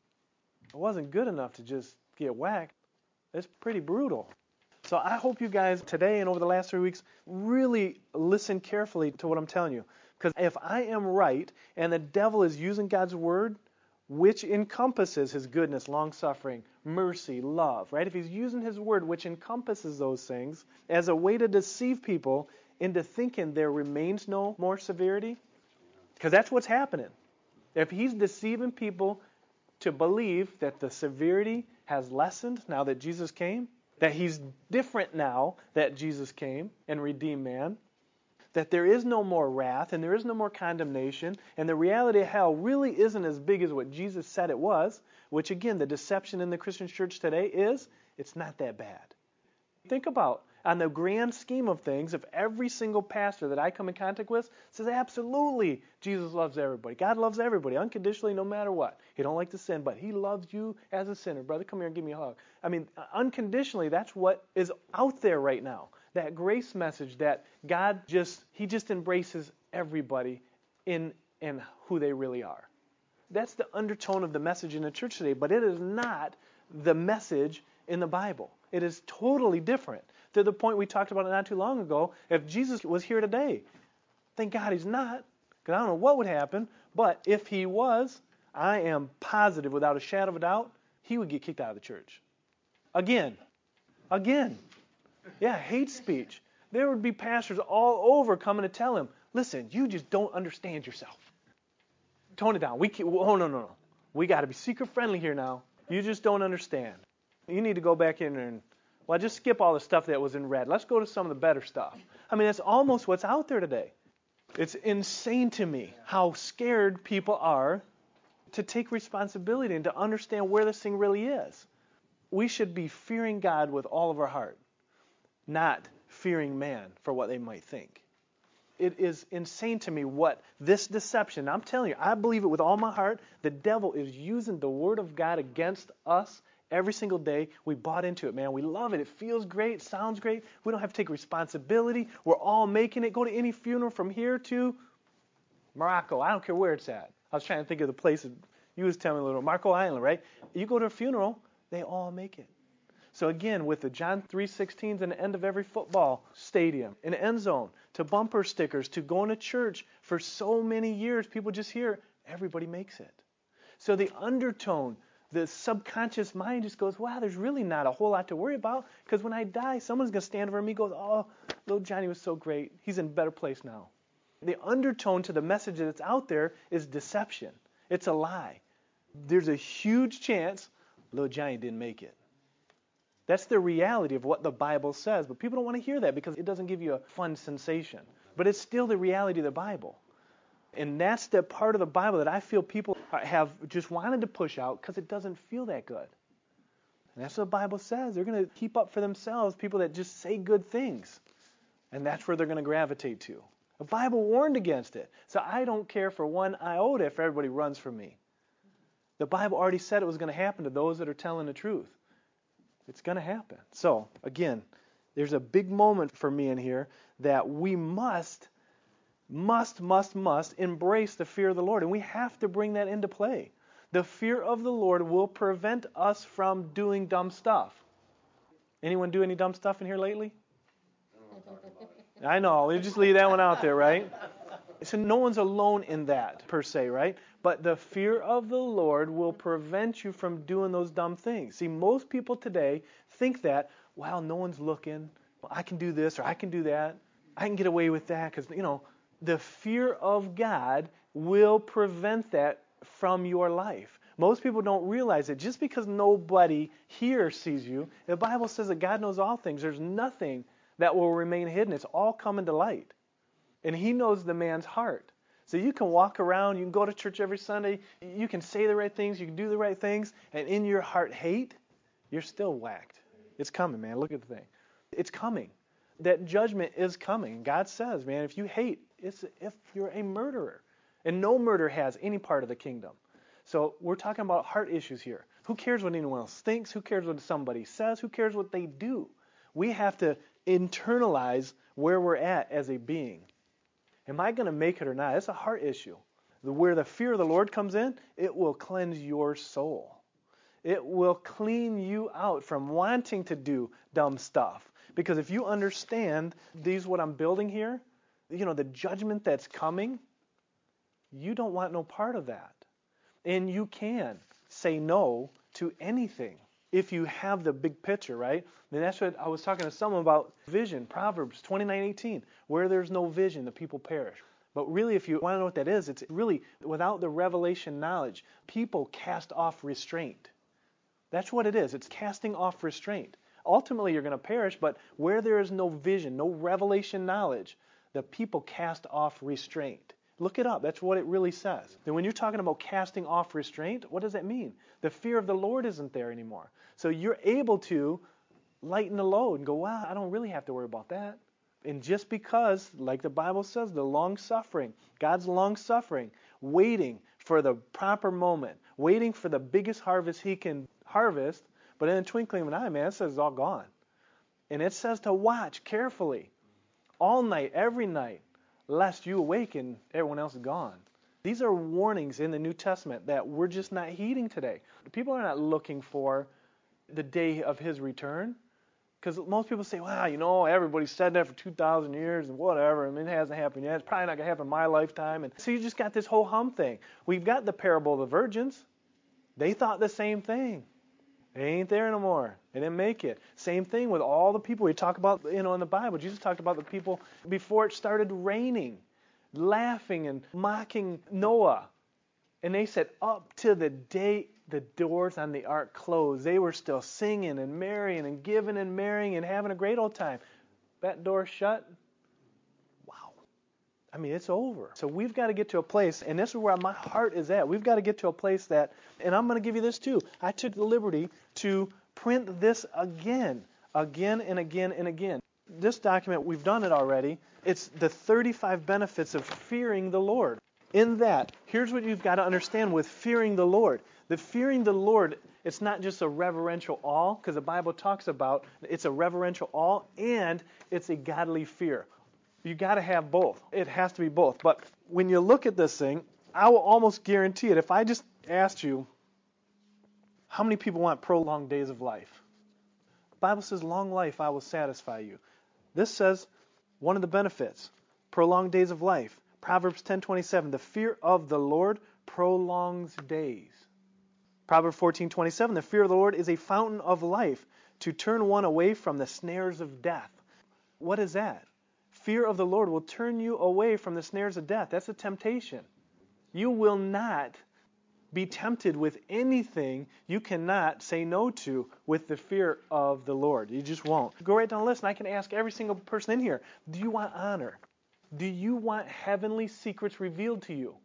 It wasn't good enough to just get whacked. It's pretty brutal. So I hope you guys today and over the last three weeks really listen carefully to what I'm telling you. Because if I am right and the devil is using God's word, which encompasses his goodness, long-suffering, mercy, love, right? If he's using his word, which encompasses those things, as a way to deceive people into thinking there remains no more severity, because that's what's happening. If he's deceiving people to believe that the severity has lessened now that Jesus came, that he's different now that Jesus came and redeemed man, that there is no more wrath and there is no more condemnation, and the reality of hell really isn't as big as what Jesus said it was, which again, the deception in the Christian church today is, it's not that bad. Think about, on the grand scheme of things, if every single pastor that I come in contact with says, absolutely, Jesus loves everybody. God loves everybody, unconditionally, no matter what. He don't like to sin, but he loves you as a sinner. Brother, come here and give me a hug. I mean, unconditionally, that's what is out there right now. That grace message that God just, he just embraces everybody in, in who they really are. That's the undertone of the message in the church today, but it is not the message in the Bible. It is totally different. To the point we talked about it not too long ago, if Jesus was here today, thank God he's not, because I don't know what would happen, but if he was, I am positive without a shadow of a doubt, he would get kicked out of the church. Again. Again. Yeah, hate speech. There would be pastors all over coming to tell him, listen, you just don't understand yourself. Tone it down. We can't, oh, no, no, no. We got to be seeker friendly here now. You just don't understand. You need to go back in there and, well, just skip all the stuff that was in red. Let's go to some of the better stuff. I mean, that's almost what's out there today. It's insane to me how scared people are to take responsibility and to understand where this thing really is. We should be fearing God with all of our heart, not fearing man for what they might think. It is insane to me what this deception, I'm telling you, I believe it with all my heart, the devil is using the Word of God against us every single day. We bought into it, man. We love it. It feels great. It sounds great. We don't have to take responsibility. We're all making it. Go to any funeral from here to Morocco. I don't care where it's at. I was trying to think of the places. You was telling me a little. Marco Island, right? You go to a funeral, they all make it. So again, with the John three sixteens and the end of every football stadium, an end zone, to bumper stickers, to going to church for so many years, people just hear, everybody makes it. So the undertone, the subconscious mind just goes, wow, there's really not a whole lot to worry about, because when I die, someone's going to stand over me and goes, oh, little Johnny was so great. He's in a better place now. The undertone to the message that's out there is deception. It's a lie. There's a huge chance little Johnny didn't make it. That's the reality of what the Bible says. But people don't want to hear that because it doesn't give you a fun sensation. But it's still the reality of the Bible. And that's the part of the Bible that I feel people have just wanted to push out because it doesn't feel that good. And that's what the Bible says. They're going to keep up for themselves people that just say good things. And that's where they're going to gravitate to. The Bible warned against it. So I don't care for one iota if everybody runs from me. The Bible already said it was going to happen to those that are telling the truth. It's going to happen. So, again, there's a big moment for me in here that we must, must, must, must embrace the fear of the Lord. And we have to bring that into play. The fear of the Lord will prevent us from doing dumb stuff. Anyone do any dumb stuff in here lately? I don't want to talk about it. I know. We just leave that one out there, right? So no one's alone in that, per se, right? But the fear of the Lord will prevent you from doing those dumb things. See, most people today think that, well, no one's looking. Well, I can do this or I can do that. I can get away with that because, you know, the fear of God will prevent that from your life. Most people don't realize it. Just because nobody here sees you, the Bible says that God knows all things. There's nothing that will remain hidden. It's all coming to light. And He knows the man's heart. So you can walk around, you can go to church every Sunday, you can say the right things, you can do the right things, and in your heart hate, you're still whacked. It's coming, man. Look at the thing. It's coming. That judgment is coming. God says, man, if you hate, it's if you're a murderer. And no murder has any part of the kingdom. So we're talking about heart issues here. Who cares what anyone else thinks? Who cares what somebody says? Who cares what they do? We have to internalize where we're at as a being. Am I going to make it or not? It's a heart issue. Where the fear of the Lord comes in, it will cleanse your soul. It will clean you out from wanting to do dumb stuff. Because if you understand these, what I'm building here, you know, the judgment that's coming, you don't want no part of that. And you can say no to anything if you have the big picture, right? And that's what I was talking to someone about vision, Proverbs twenty-nine eighteen. Where there's no vision, the people perish. But really, if you want to know what that is, it's really without the revelation knowledge, people cast off restraint. That's what it is. It's casting off restraint. Ultimately, you're going to perish, but where there is no vision, no revelation knowledge, the people cast off restraint. Look it up. That's what it really says. Then when you're talking about casting off restraint, what does that mean? The fear of the Lord isn't there anymore. So you're able to lighten the load and go, wow, I don't really have to worry about that. And just because, like the Bible says, the long-suffering, God's long-suffering, waiting for the proper moment, waiting for the biggest harvest He can harvest, but in a twinkling of an eye, man, it says it's all gone. And it says to watch carefully, all night, every night, lest you awaken, everyone else is gone. These are warnings in the New Testament that we're just not heeding today. People are not looking for the day of His return. Because most people say, wow, you know, everybody said that for two thousand years and whatever, and it hasn't happened yet. It's probably not going to happen in my lifetime. And so you just got this whole hum thing. We've got the parable of the virgins. They thought the same thing. It ain't there no more. They didn't make it. Same thing with all the people we talk about, you know, in the Bible. Jesus talked about the people before it started raining, laughing and mocking Noah. And they said up to the day the doors on the ark closed, they were still singing and marrying and giving and marrying and having a great old time. That door shut, wow. I mean, it's over. So we've got to get to a place, and this is where my heart is at. We've got to get to a place that, and I'm going to give you this too. I took the liberty to print this again, again and again and again. This document, we've done it already. It's the thirty-five benefits of fearing the Lord. In that, here's what you've got to understand with fearing the Lord. The fearing the Lord, it's not just a reverential awe, because the Bible talks about it's a reverential awe and it's a godly fear. You got to have both. It has to be both. But when you look at this thing, I will almost guarantee it. If I just asked you, how many people want prolonged days of life? The Bible says, long life I will satisfy you. This says, one of the benefits, prolonged days of life. Proverbs ten twenty-seven, the fear of the Lord prolongs days. Proverbs fourteen twenty-seven, the fear of the Lord is a fountain of life, to turn one away from the snares of death. What is that? Fear of the Lord will turn you away from the snares of death. That's a temptation. You will not be tempted with anything you cannot say no to with the fear of the Lord. You just won't. Go right down the list, and I can ask every single person in here, do you want honor? Do you want heavenly secrets revealed to you?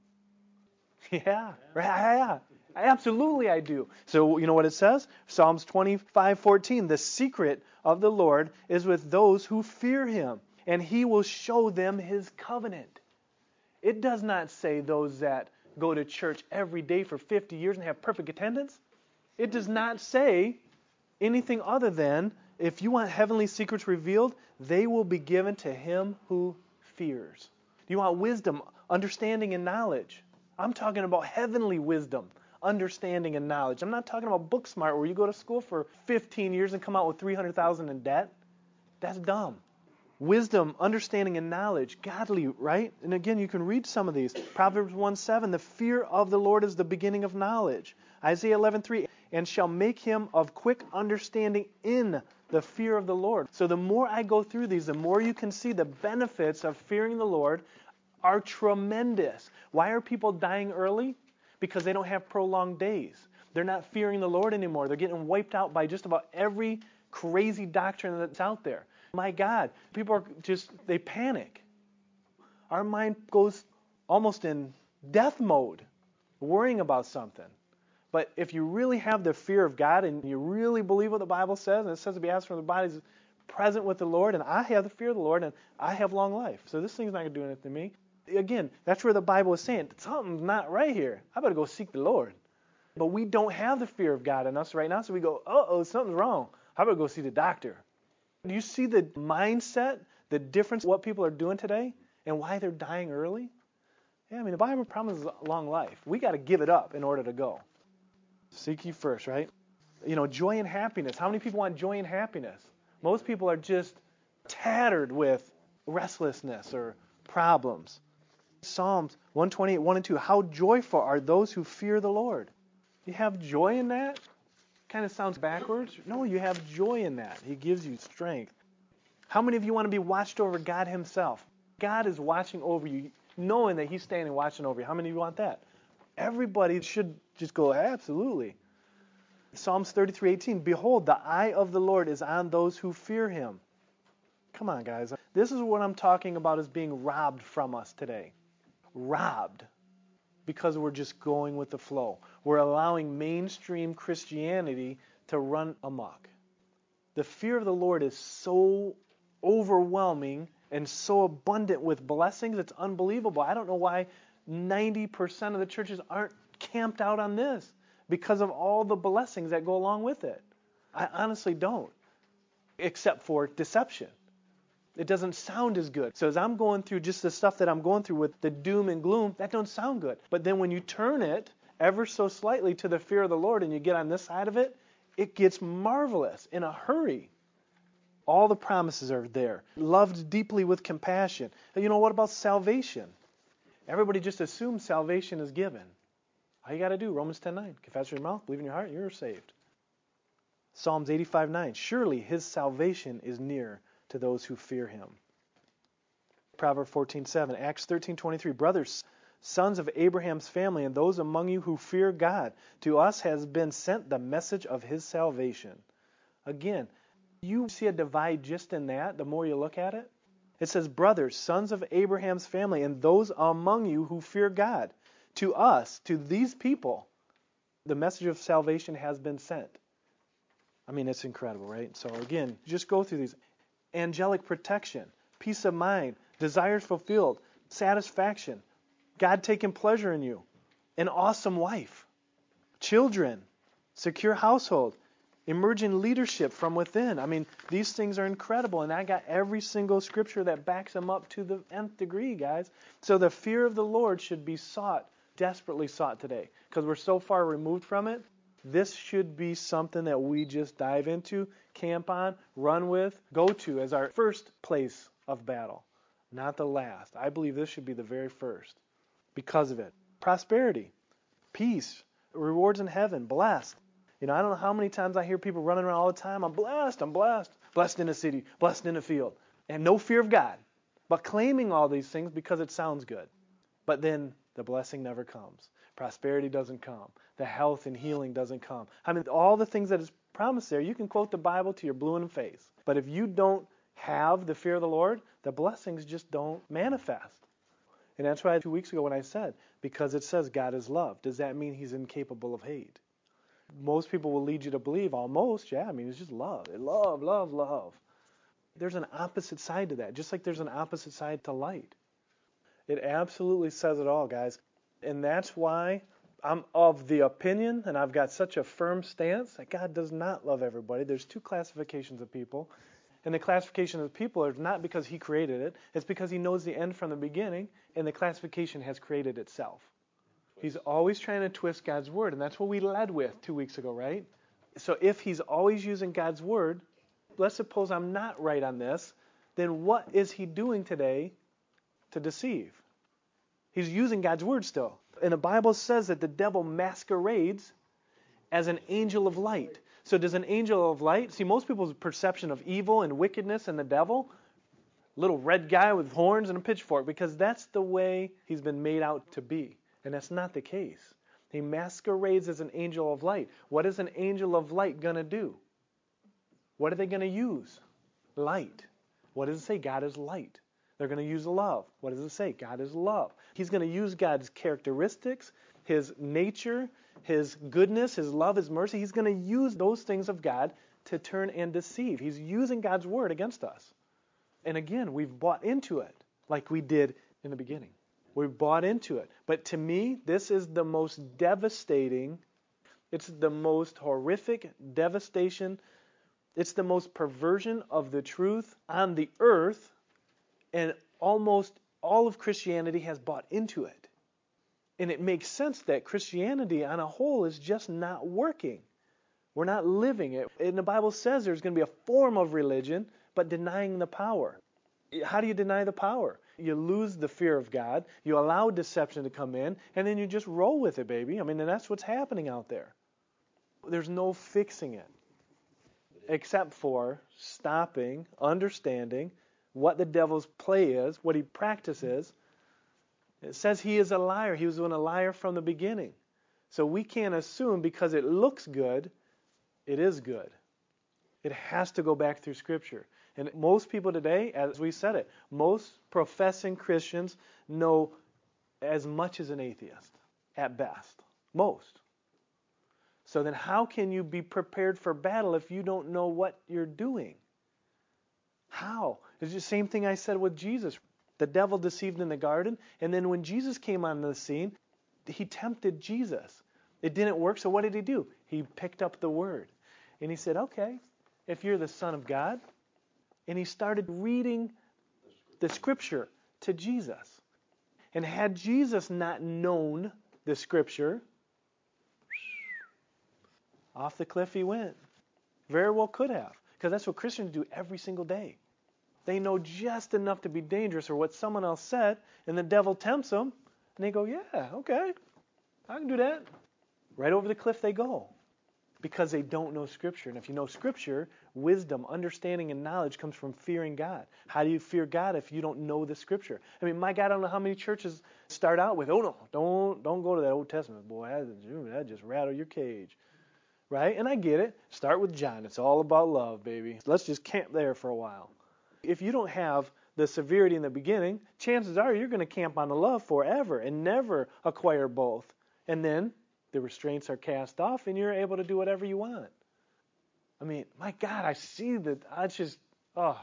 Yeah, right. Yeah, absolutely I do. So you know what it says? Psalms twenty-five fourteen, the secret of the Lord is with those who fear him, and he will show them his covenant. It does not say those that go to church every day for fifty years and have perfect attendance. It does not say anything other than if you want heavenly secrets revealed, they will be given to him who fears. Do you want wisdom, understanding, and knowledge? I'm talking about heavenly wisdom, understanding, and knowledge. I'm not talking about book smart where you go to school for fifteen years and come out with three hundred thousand in debt. That's dumb. Wisdom, understanding, and knowledge, godly, right? And again, you can read some of these. Proverbs one seven, the fear of the Lord is the beginning of knowledge. Isaiah eleven three, and shall make him of quick understanding in the fear of the Lord. So the more I go through these, the more you can see the benefits of fearing the Lord are tremendous. Why are people dying early? Because they don't have prolonged days. They're not fearing the Lord anymore. They're getting wiped out by just about every crazy doctrine that's out there. My God, people are just, they panic. Our mind goes almost in death mode, worrying about something. But if you really have the fear of God and you really believe what the Bible says, and it says to be absent from the body is present with the Lord, and I have the fear of the Lord, and I have long life. So this thing's not going to do anything to me. Again, that's where the Bible is saying, something's not right here. I better go seek the Lord. But we don't have the fear of God in us right now, so we go, uh-oh, something's wrong. I better go see the doctor. Do you see the mindset, the difference what people are doing today, and why they're dying early? Yeah, I mean, the Bible promises long life. We got to give it up in order to go. Seek ye first, right? You know, joy and happiness. How many people want joy and happiness? Most people are just tattered with restlessness or problems. Psalms one twenty-eight, one and two. How joyful are those who fear the Lord. You have joy in that? Kind of sounds backwards. No, you have joy in that. He gives you strength. How many of you want to be watched over God himself? God is watching over you, knowing that he's standing watching over you. How many of you want that? Everybody should just go, absolutely. Psalms thirty-three eighteen, behold, the eye of the Lord is on those who fear him. Come on, guys. This is what I'm talking about as being robbed from us today. Robbed. Because we're just going with the flow. We're allowing mainstream Christianity to run amok. The fear of the Lord is so overwhelming and so abundant with blessings, it's unbelievable. I don't know why ninety percent of the churches aren't camped out on this because of all the blessings that go along with it. I honestly don't, except for deception. It doesn't sound as good. So as I'm going through just the stuff that I'm going through with the doom and gloom, that don't sound good. But then when you turn it ever so slightly to the fear of the Lord and you get on this side of it, it gets marvelous in a hurry. All the promises are there. Loved deeply with compassion. You know, what about salvation? Everybody just assumes salvation is given. All you got to do, Romans ten nine, confess with your mouth, believe in your heart, you're saved. Psalms eighty-five nine. Surely his salvation is near to those who fear him. Proverbs fourteen seven. Acts thirteen twenty-three. Brothers, sons of Abraham's family, and those among you who fear God, to us has been sent the message of his salvation. Again, you see a divide just in that, the more you look at it. It says, brothers, sons of Abraham's family, and those among you who fear God. To us, to these people, the message of salvation has been sent. I mean, it's incredible, right? So again, just go through these. Angelic protection, peace of mind, desires fulfilled, satisfaction, God taking pleasure in you, an awesome wife, children, secure household, emerging leadership from within. I mean, these things are incredible, and I got every single scripture that backs them up to the nth degree, guys. So the fear of the Lord should be sought, desperately sought today, because we're so far removed from it. This should be something that we just dive into, camp on, run with, go to as our first place of battle, not the last. I believe this should be the very first because of it. Prosperity, peace, rewards in heaven, blessed. You know, I don't know how many times I hear people running around all the time, I'm blessed, I'm blessed, blessed in the city, blessed in the field, and no fear of God, but claiming all these things because it sounds good. But then the blessing never comes. Prosperity doesn't come. The health and healing doesn't come. I mean, all the things that is promised there, you can quote the Bible till you're blue in the face. But if you don't have the fear of the Lord, the blessings just don't manifest. And that's why two weeks ago when I said, because it says God is love, does that mean he's incapable of hate? Most people will lead you to believe, almost, yeah, I mean, it's just love. Love, love, love. There's an opposite side to that, just like there's an opposite side to light. It absolutely says it all, guys. And that's why I'm of the opinion, and I've got such a firm stance, that God does not love everybody. There's two classifications of people. And the classification of people is not because he created it. It's because he knows the end from the beginning, and the classification has created itself. He's always trying to twist God's word, and that's what we led with two weeks ago, right? So if he's always using God's word, let's suppose I'm not right on this, then what is he doing today to deceive? He's using God's word still. And the Bible says that the devil masquerades as an angel of light. So does an angel of light, see, most people's perception of evil and wickedness and the devil, little red guy with horns and a pitchfork, because that's the way he's been made out to be. And that's not the case. He masquerades as an angel of light. What is an angel of light going to do? What are they going to use? Light. What does it say? God is light. They're going to use love. What does it say? God is love. He's going to use God's characteristics, his nature, his goodness, his love, his mercy. He's going to use those things of God to turn and deceive. He's using God's word against us. And again, we've bought into it like we did in the beginning. We've bought into it. But to me, this is the most devastating, it's the most horrific devastation, it's the most perversion of the truth on the earth, and almost all of Christianity has bought into it. And it makes sense that Christianity on a whole is just not working. We're not living it. And the Bible says there's going to be a form of religion, but denying the power. How do you deny the power? You lose the fear of God, you allow deception to come in, and then you just roll with it, baby. I mean, and that's what's happening out there. There's no fixing it, except for stopping, understanding what the devil's play is, what he practices. It says he is a liar. He was a liar from the beginning. So we can't assume because it looks good, it is good. It has to go back through Scripture. And most people today, as we said it, most professing Christians know as much as an atheist, at best. Most. So then how can you be prepared for battle if you don't know what you're doing? How? It's the same thing I said with Jesus. The devil deceived in the garden, and then when Jesus came on the scene, he tempted Jesus. It didn't work, so what did he do? He picked up the word. And he said, okay, if you're the Son of God, and he started reading the Scripture to Jesus. And had Jesus not known the Scripture, off the cliff he went. Very well could have. Because that's what Christians do every single day. They know just enough to be dangerous or what someone else said, and the devil tempts them, and they go, yeah, okay, I can do that. Right over the cliff they go. because they don't know Scripture. And if you know Scripture, wisdom, understanding, and knowledge comes from fearing God. How do you fear God if you don't know the Scripture? I mean, my God, I don't know how many churches start out with, oh no, don't don't go to that Old Testament, boy, that, that just rattle your cage. Right? And I get it. Start with John. It's all about love, baby. Let's just camp there for a while. If you don't have the severity in the beginning, chances are you're going to camp on the love forever and never acquire both. And then the restraints are cast off and you're able to do whatever you want. I mean, my God, I see that. I just, oh,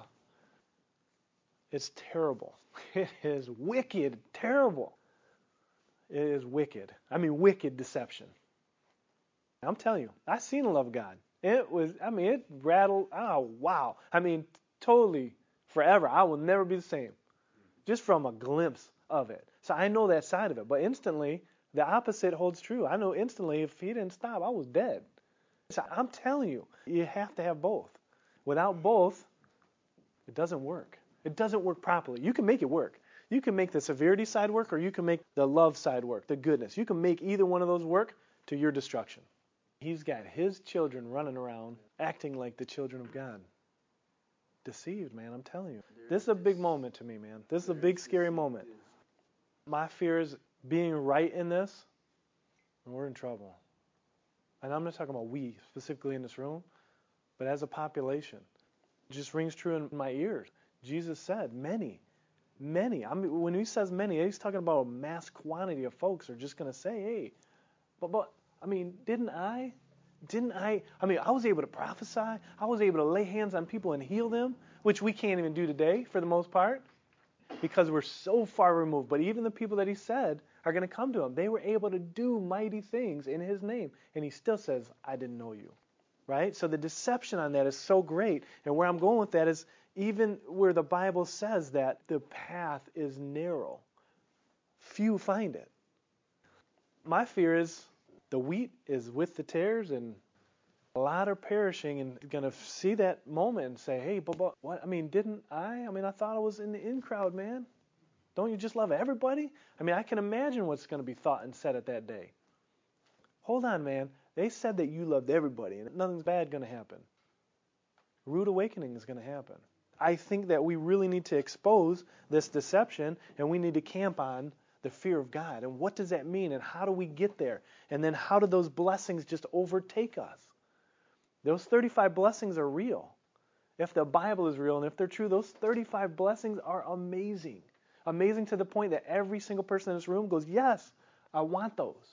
it's terrible. It is wicked, terrible. It is wicked. I mean, wicked deception. I'm telling you, I seen the love of God. It was, I mean, it rattled, oh, wow. I mean, totally, forever. I will never be the same. Just from a glimpse of it. So I know that side of it. But instantly, the opposite holds true. I know instantly if he didn't stop, I was dead. So I'm telling you, you have to have both. Without both, it doesn't work. It doesn't work properly. You can make it work. You can make the severity side work, or you can make the love side work, the goodness. You can make either one of those work to your destruction. He's got his children running around acting like the children of God. Deceived, man, I'm telling you. This is a big moment to me, man. This is a big, scary moment. My fear is being right in this, and we're in trouble. And I'm not talking about we, specifically in this room, but as a population. It just rings true in my ears. Jesus said, many, many. I mean, when he says many, he's talking about a mass quantity of folks are just going to say, hey, but, but, I mean, didn't I? Didn't I? I mean, I was able to prophesy. I was able to lay hands on people and heal them, which we can't even do today for the most part because we're so far removed. But even the people that he said are going to come to him. They were able to do mighty things in his name. And he still says, I didn't know you. Right? So the deception on that is so great. And where I'm going with that is even where the Bible says that the path is narrow, few find it. My fear is the wheat is with the tares, and a lot are perishing, and going to see that moment and say, hey, but, but what? I mean, didn't I? I mean, I thought I was in the in crowd, man. Don't you just love everybody? I mean, I can imagine what's going to be thought and said at that day. Hold on, man. They said that you loved everybody, and nothing's bad going to happen. Rude awakening is going to happen. I think that we really need to expose this deception, and we need to camp on the fear of God. And what does that mean? And how do we get there? And then how do those blessings just overtake us? Those thirty-five blessings are real. If the Bible is real and if they're true, those thirty-five blessings are amazing. Amazing to the point that every single person in this room goes, yes, I want those.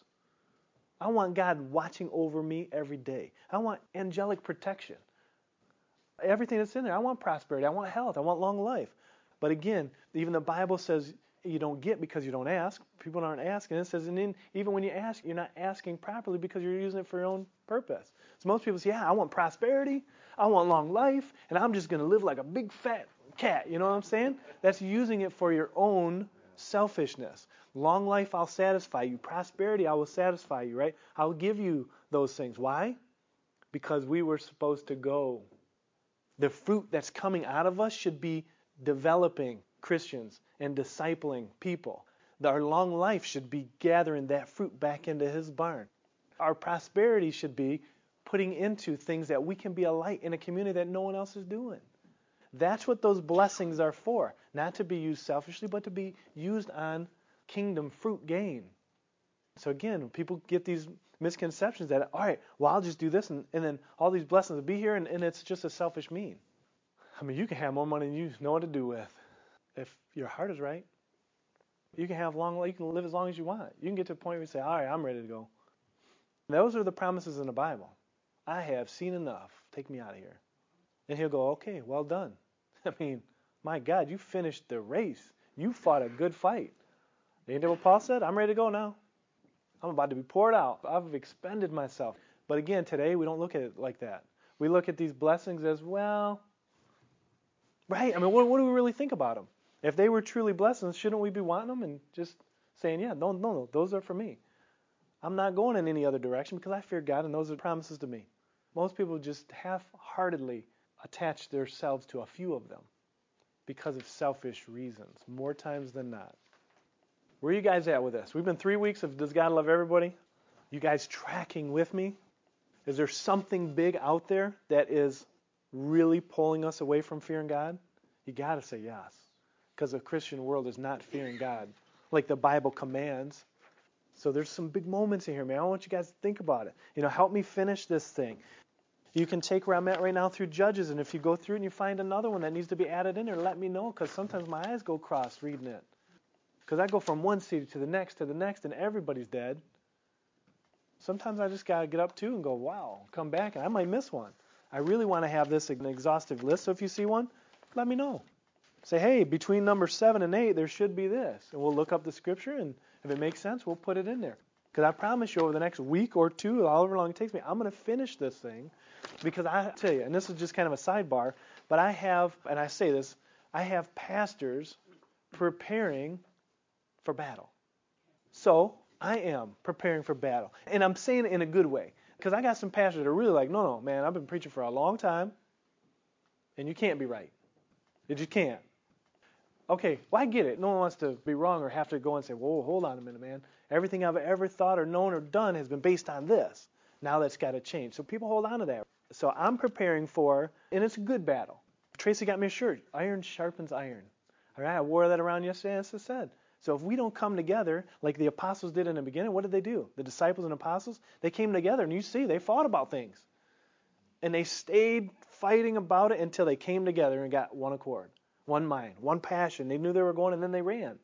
I want God watching over me every day. I want angelic protection. Everything that's in there. I want prosperity. I want health. I want long life. But again, even the Bible says you don't get because you don't ask. People aren't asking. It says, and then even when you ask, you're not asking properly because you're using it for your own purpose. So most people say, yeah, I want prosperity. I want long life. And I'm just going to live like a big fat cat. You know what I'm saying? That's using it for your own selfishness. Long life, I'll satisfy you. Prosperity, I will satisfy you, right? I'll give you those things. Why? Because we were supposed to go. The fruit that's coming out of us should be developing Christians and discipling people. Our long life should be gathering that fruit back into his barn. Our prosperity should be putting into things that we can be a light in a community that no one else is doing. That's what those blessings are for. Not to be used selfishly, but to be used on kingdom fruit gain. So again, people get these misconceptions that, all right, well, I'll just do this, and, and then all these blessings will be here, and, and it's just a selfish mean. I mean, you can have more money than you know what to do with. If your heart is right, you can have long life. You can live as long as you want. You can get to a point where you say, all right, I'm ready to go. And those are the promises in the Bible. I have seen enough. Take me out of here. And he'll go, okay, well done. I mean, my God, you finished the race. You fought a good fight. Ain't that what Paul said? I'm ready to go now. I'm about to be poured out. I've expended myself. But again, today we don't look at it like that. We look at these blessings as, well, right? I mean, what, what do we really think about them? If they were truly blessings, shouldn't we be wanting them and just saying, yeah, no, no, no, those are for me. I'm not going in any other direction because I fear God and those are promises to me. Most people just half-heartedly attach themselves to a few of them because of selfish reasons, more times than not. Where are you guys at with this? We've been three weeks of Does God Love Everybody? You guys tracking with me? Is there something big out there that is really pulling us away from fearing God? You got to say yes. Because the Christian world is not fearing God like the Bible commands. So there's some big moments in here, man. I want you guys to think about it. You know, help me finish this thing. You can take where I'm at right now through Judges, and if you go through it and you find another one that needs to be added in there, let me know, because sometimes my eyes go crossed reading it. Because I go from one city to the next to the next, and everybody's dead. Sometimes I just got to get up too and go, wow, come back, and I might miss one. I really want to have this an exhaustive list, so if you see one, let me know. Say, hey, between number seven and eight, there should be this. And we'll look up the scripture, and if it makes sense, we'll put it in there. Because I promise you over the next week or two, however long it takes me, I'm going to finish this thing. Because I tell you, and this is just kind of a sidebar, but I have, and I say this, I have pastors preparing for battle. So I am preparing for battle. And I'm saying it in a good way. Because I got some pastors that are really like, no, no, man, I've been preaching for a long time, and you can't be right. You just can't. Okay, well, I get it. No one wants to be wrong or have to go and say, whoa, hold on a minute, man. Everything I've ever thought or known or done has been based on this. Now that's got to change. So people hold on to that. So I'm preparing for, and it's a good battle. Tracy got me a shirt. Iron sharpens iron. All right, I wore that around yesterday, as I said. So if we don't come together like the apostles did in the beginning, what did they do? The disciples and apostles, they came together, and you see, they fought about things. And they stayed fighting about it until they came together and got one accord, one mind, one passion. They knew they were going, and then they ran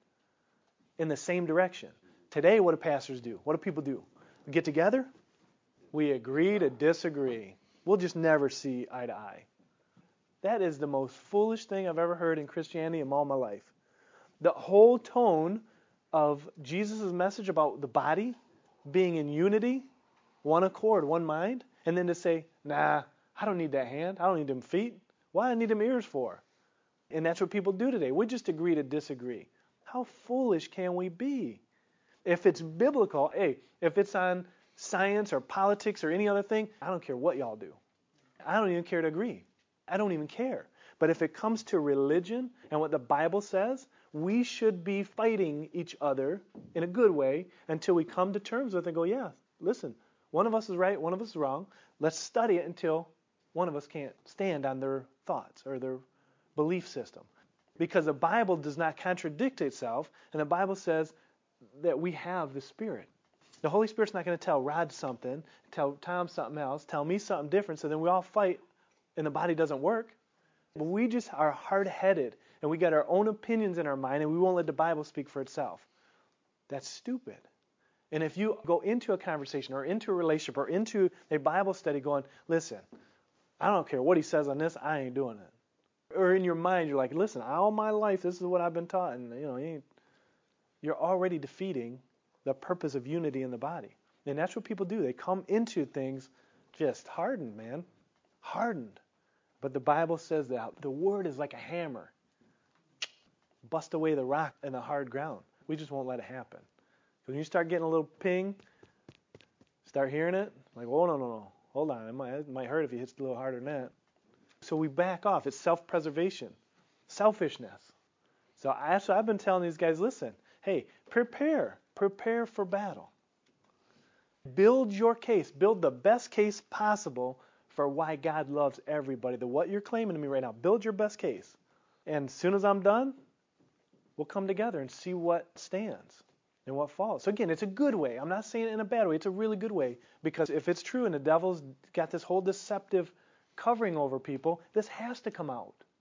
in the same direction. Today, what do pastors do? What do people do? We get together, we agree to disagree. We'll just never see eye to eye. That is the most foolish thing I've ever heard in Christianity in all my life. The whole tone of Jesus' message about the body being in unity, one accord, one mind, and then to say, nah, I don't need that hand. I don't need them feet. What do I need them ears for? And that's what people do today. We just agree to disagree. How foolish can we be? If it's biblical, hey, if it's on science or politics or any other thing, I don't care what y'all do. I don't even care to agree. I don't even care. But if it comes to religion and what the Bible says, we should be fighting each other in a good way until we come to terms with it and go, yeah, listen, one of us is right, one of us is wrong. Let's study it until one of us can't stand on their thoughts or their belief system. Because the Bible does not contradict itself, and the Bible says that we have the Spirit. The Holy Spirit's not going to tell Rod something, tell Tom something else, tell me something different, so then we all fight and the body doesn't work. But we just are hard-headed, and we got our own opinions in our mind, and we won't let the Bible speak for itself. That's stupid. And if you go into a conversation or into a relationship or into a Bible study going, listen, I don't care what he says on this, I ain't doing it. Or in your mind, you're like, listen, all my life, this is what I've been taught, and you know, you ain't, you're already defeating the purpose of unity in the body. And that's what people do. They come into things just hardened, man. Hardened. But the Bible says that the Word is like a hammer. Bust away the rock and the hard ground. We just won't let it happen. When you start getting a little ping, start hearing it, like, oh, no, no, no. Hold on. It might, it might hurt if you hit it a little harder than that. So we back off. It's self-preservation. Selfishness. So I, so I've been telling these guys, listen, hey, prepare. Prepare for battle. Build your case. Build the best case possible for why God loves everybody. The what you're claiming to me right now. Build your best case. And as soon as I'm done, we'll come together and see what stands and what falls. So again, it's a good way. I'm not saying it in a bad way. It's a really good way. Because if it's true and the devil's got this whole deceptive covering over people, this has to come out.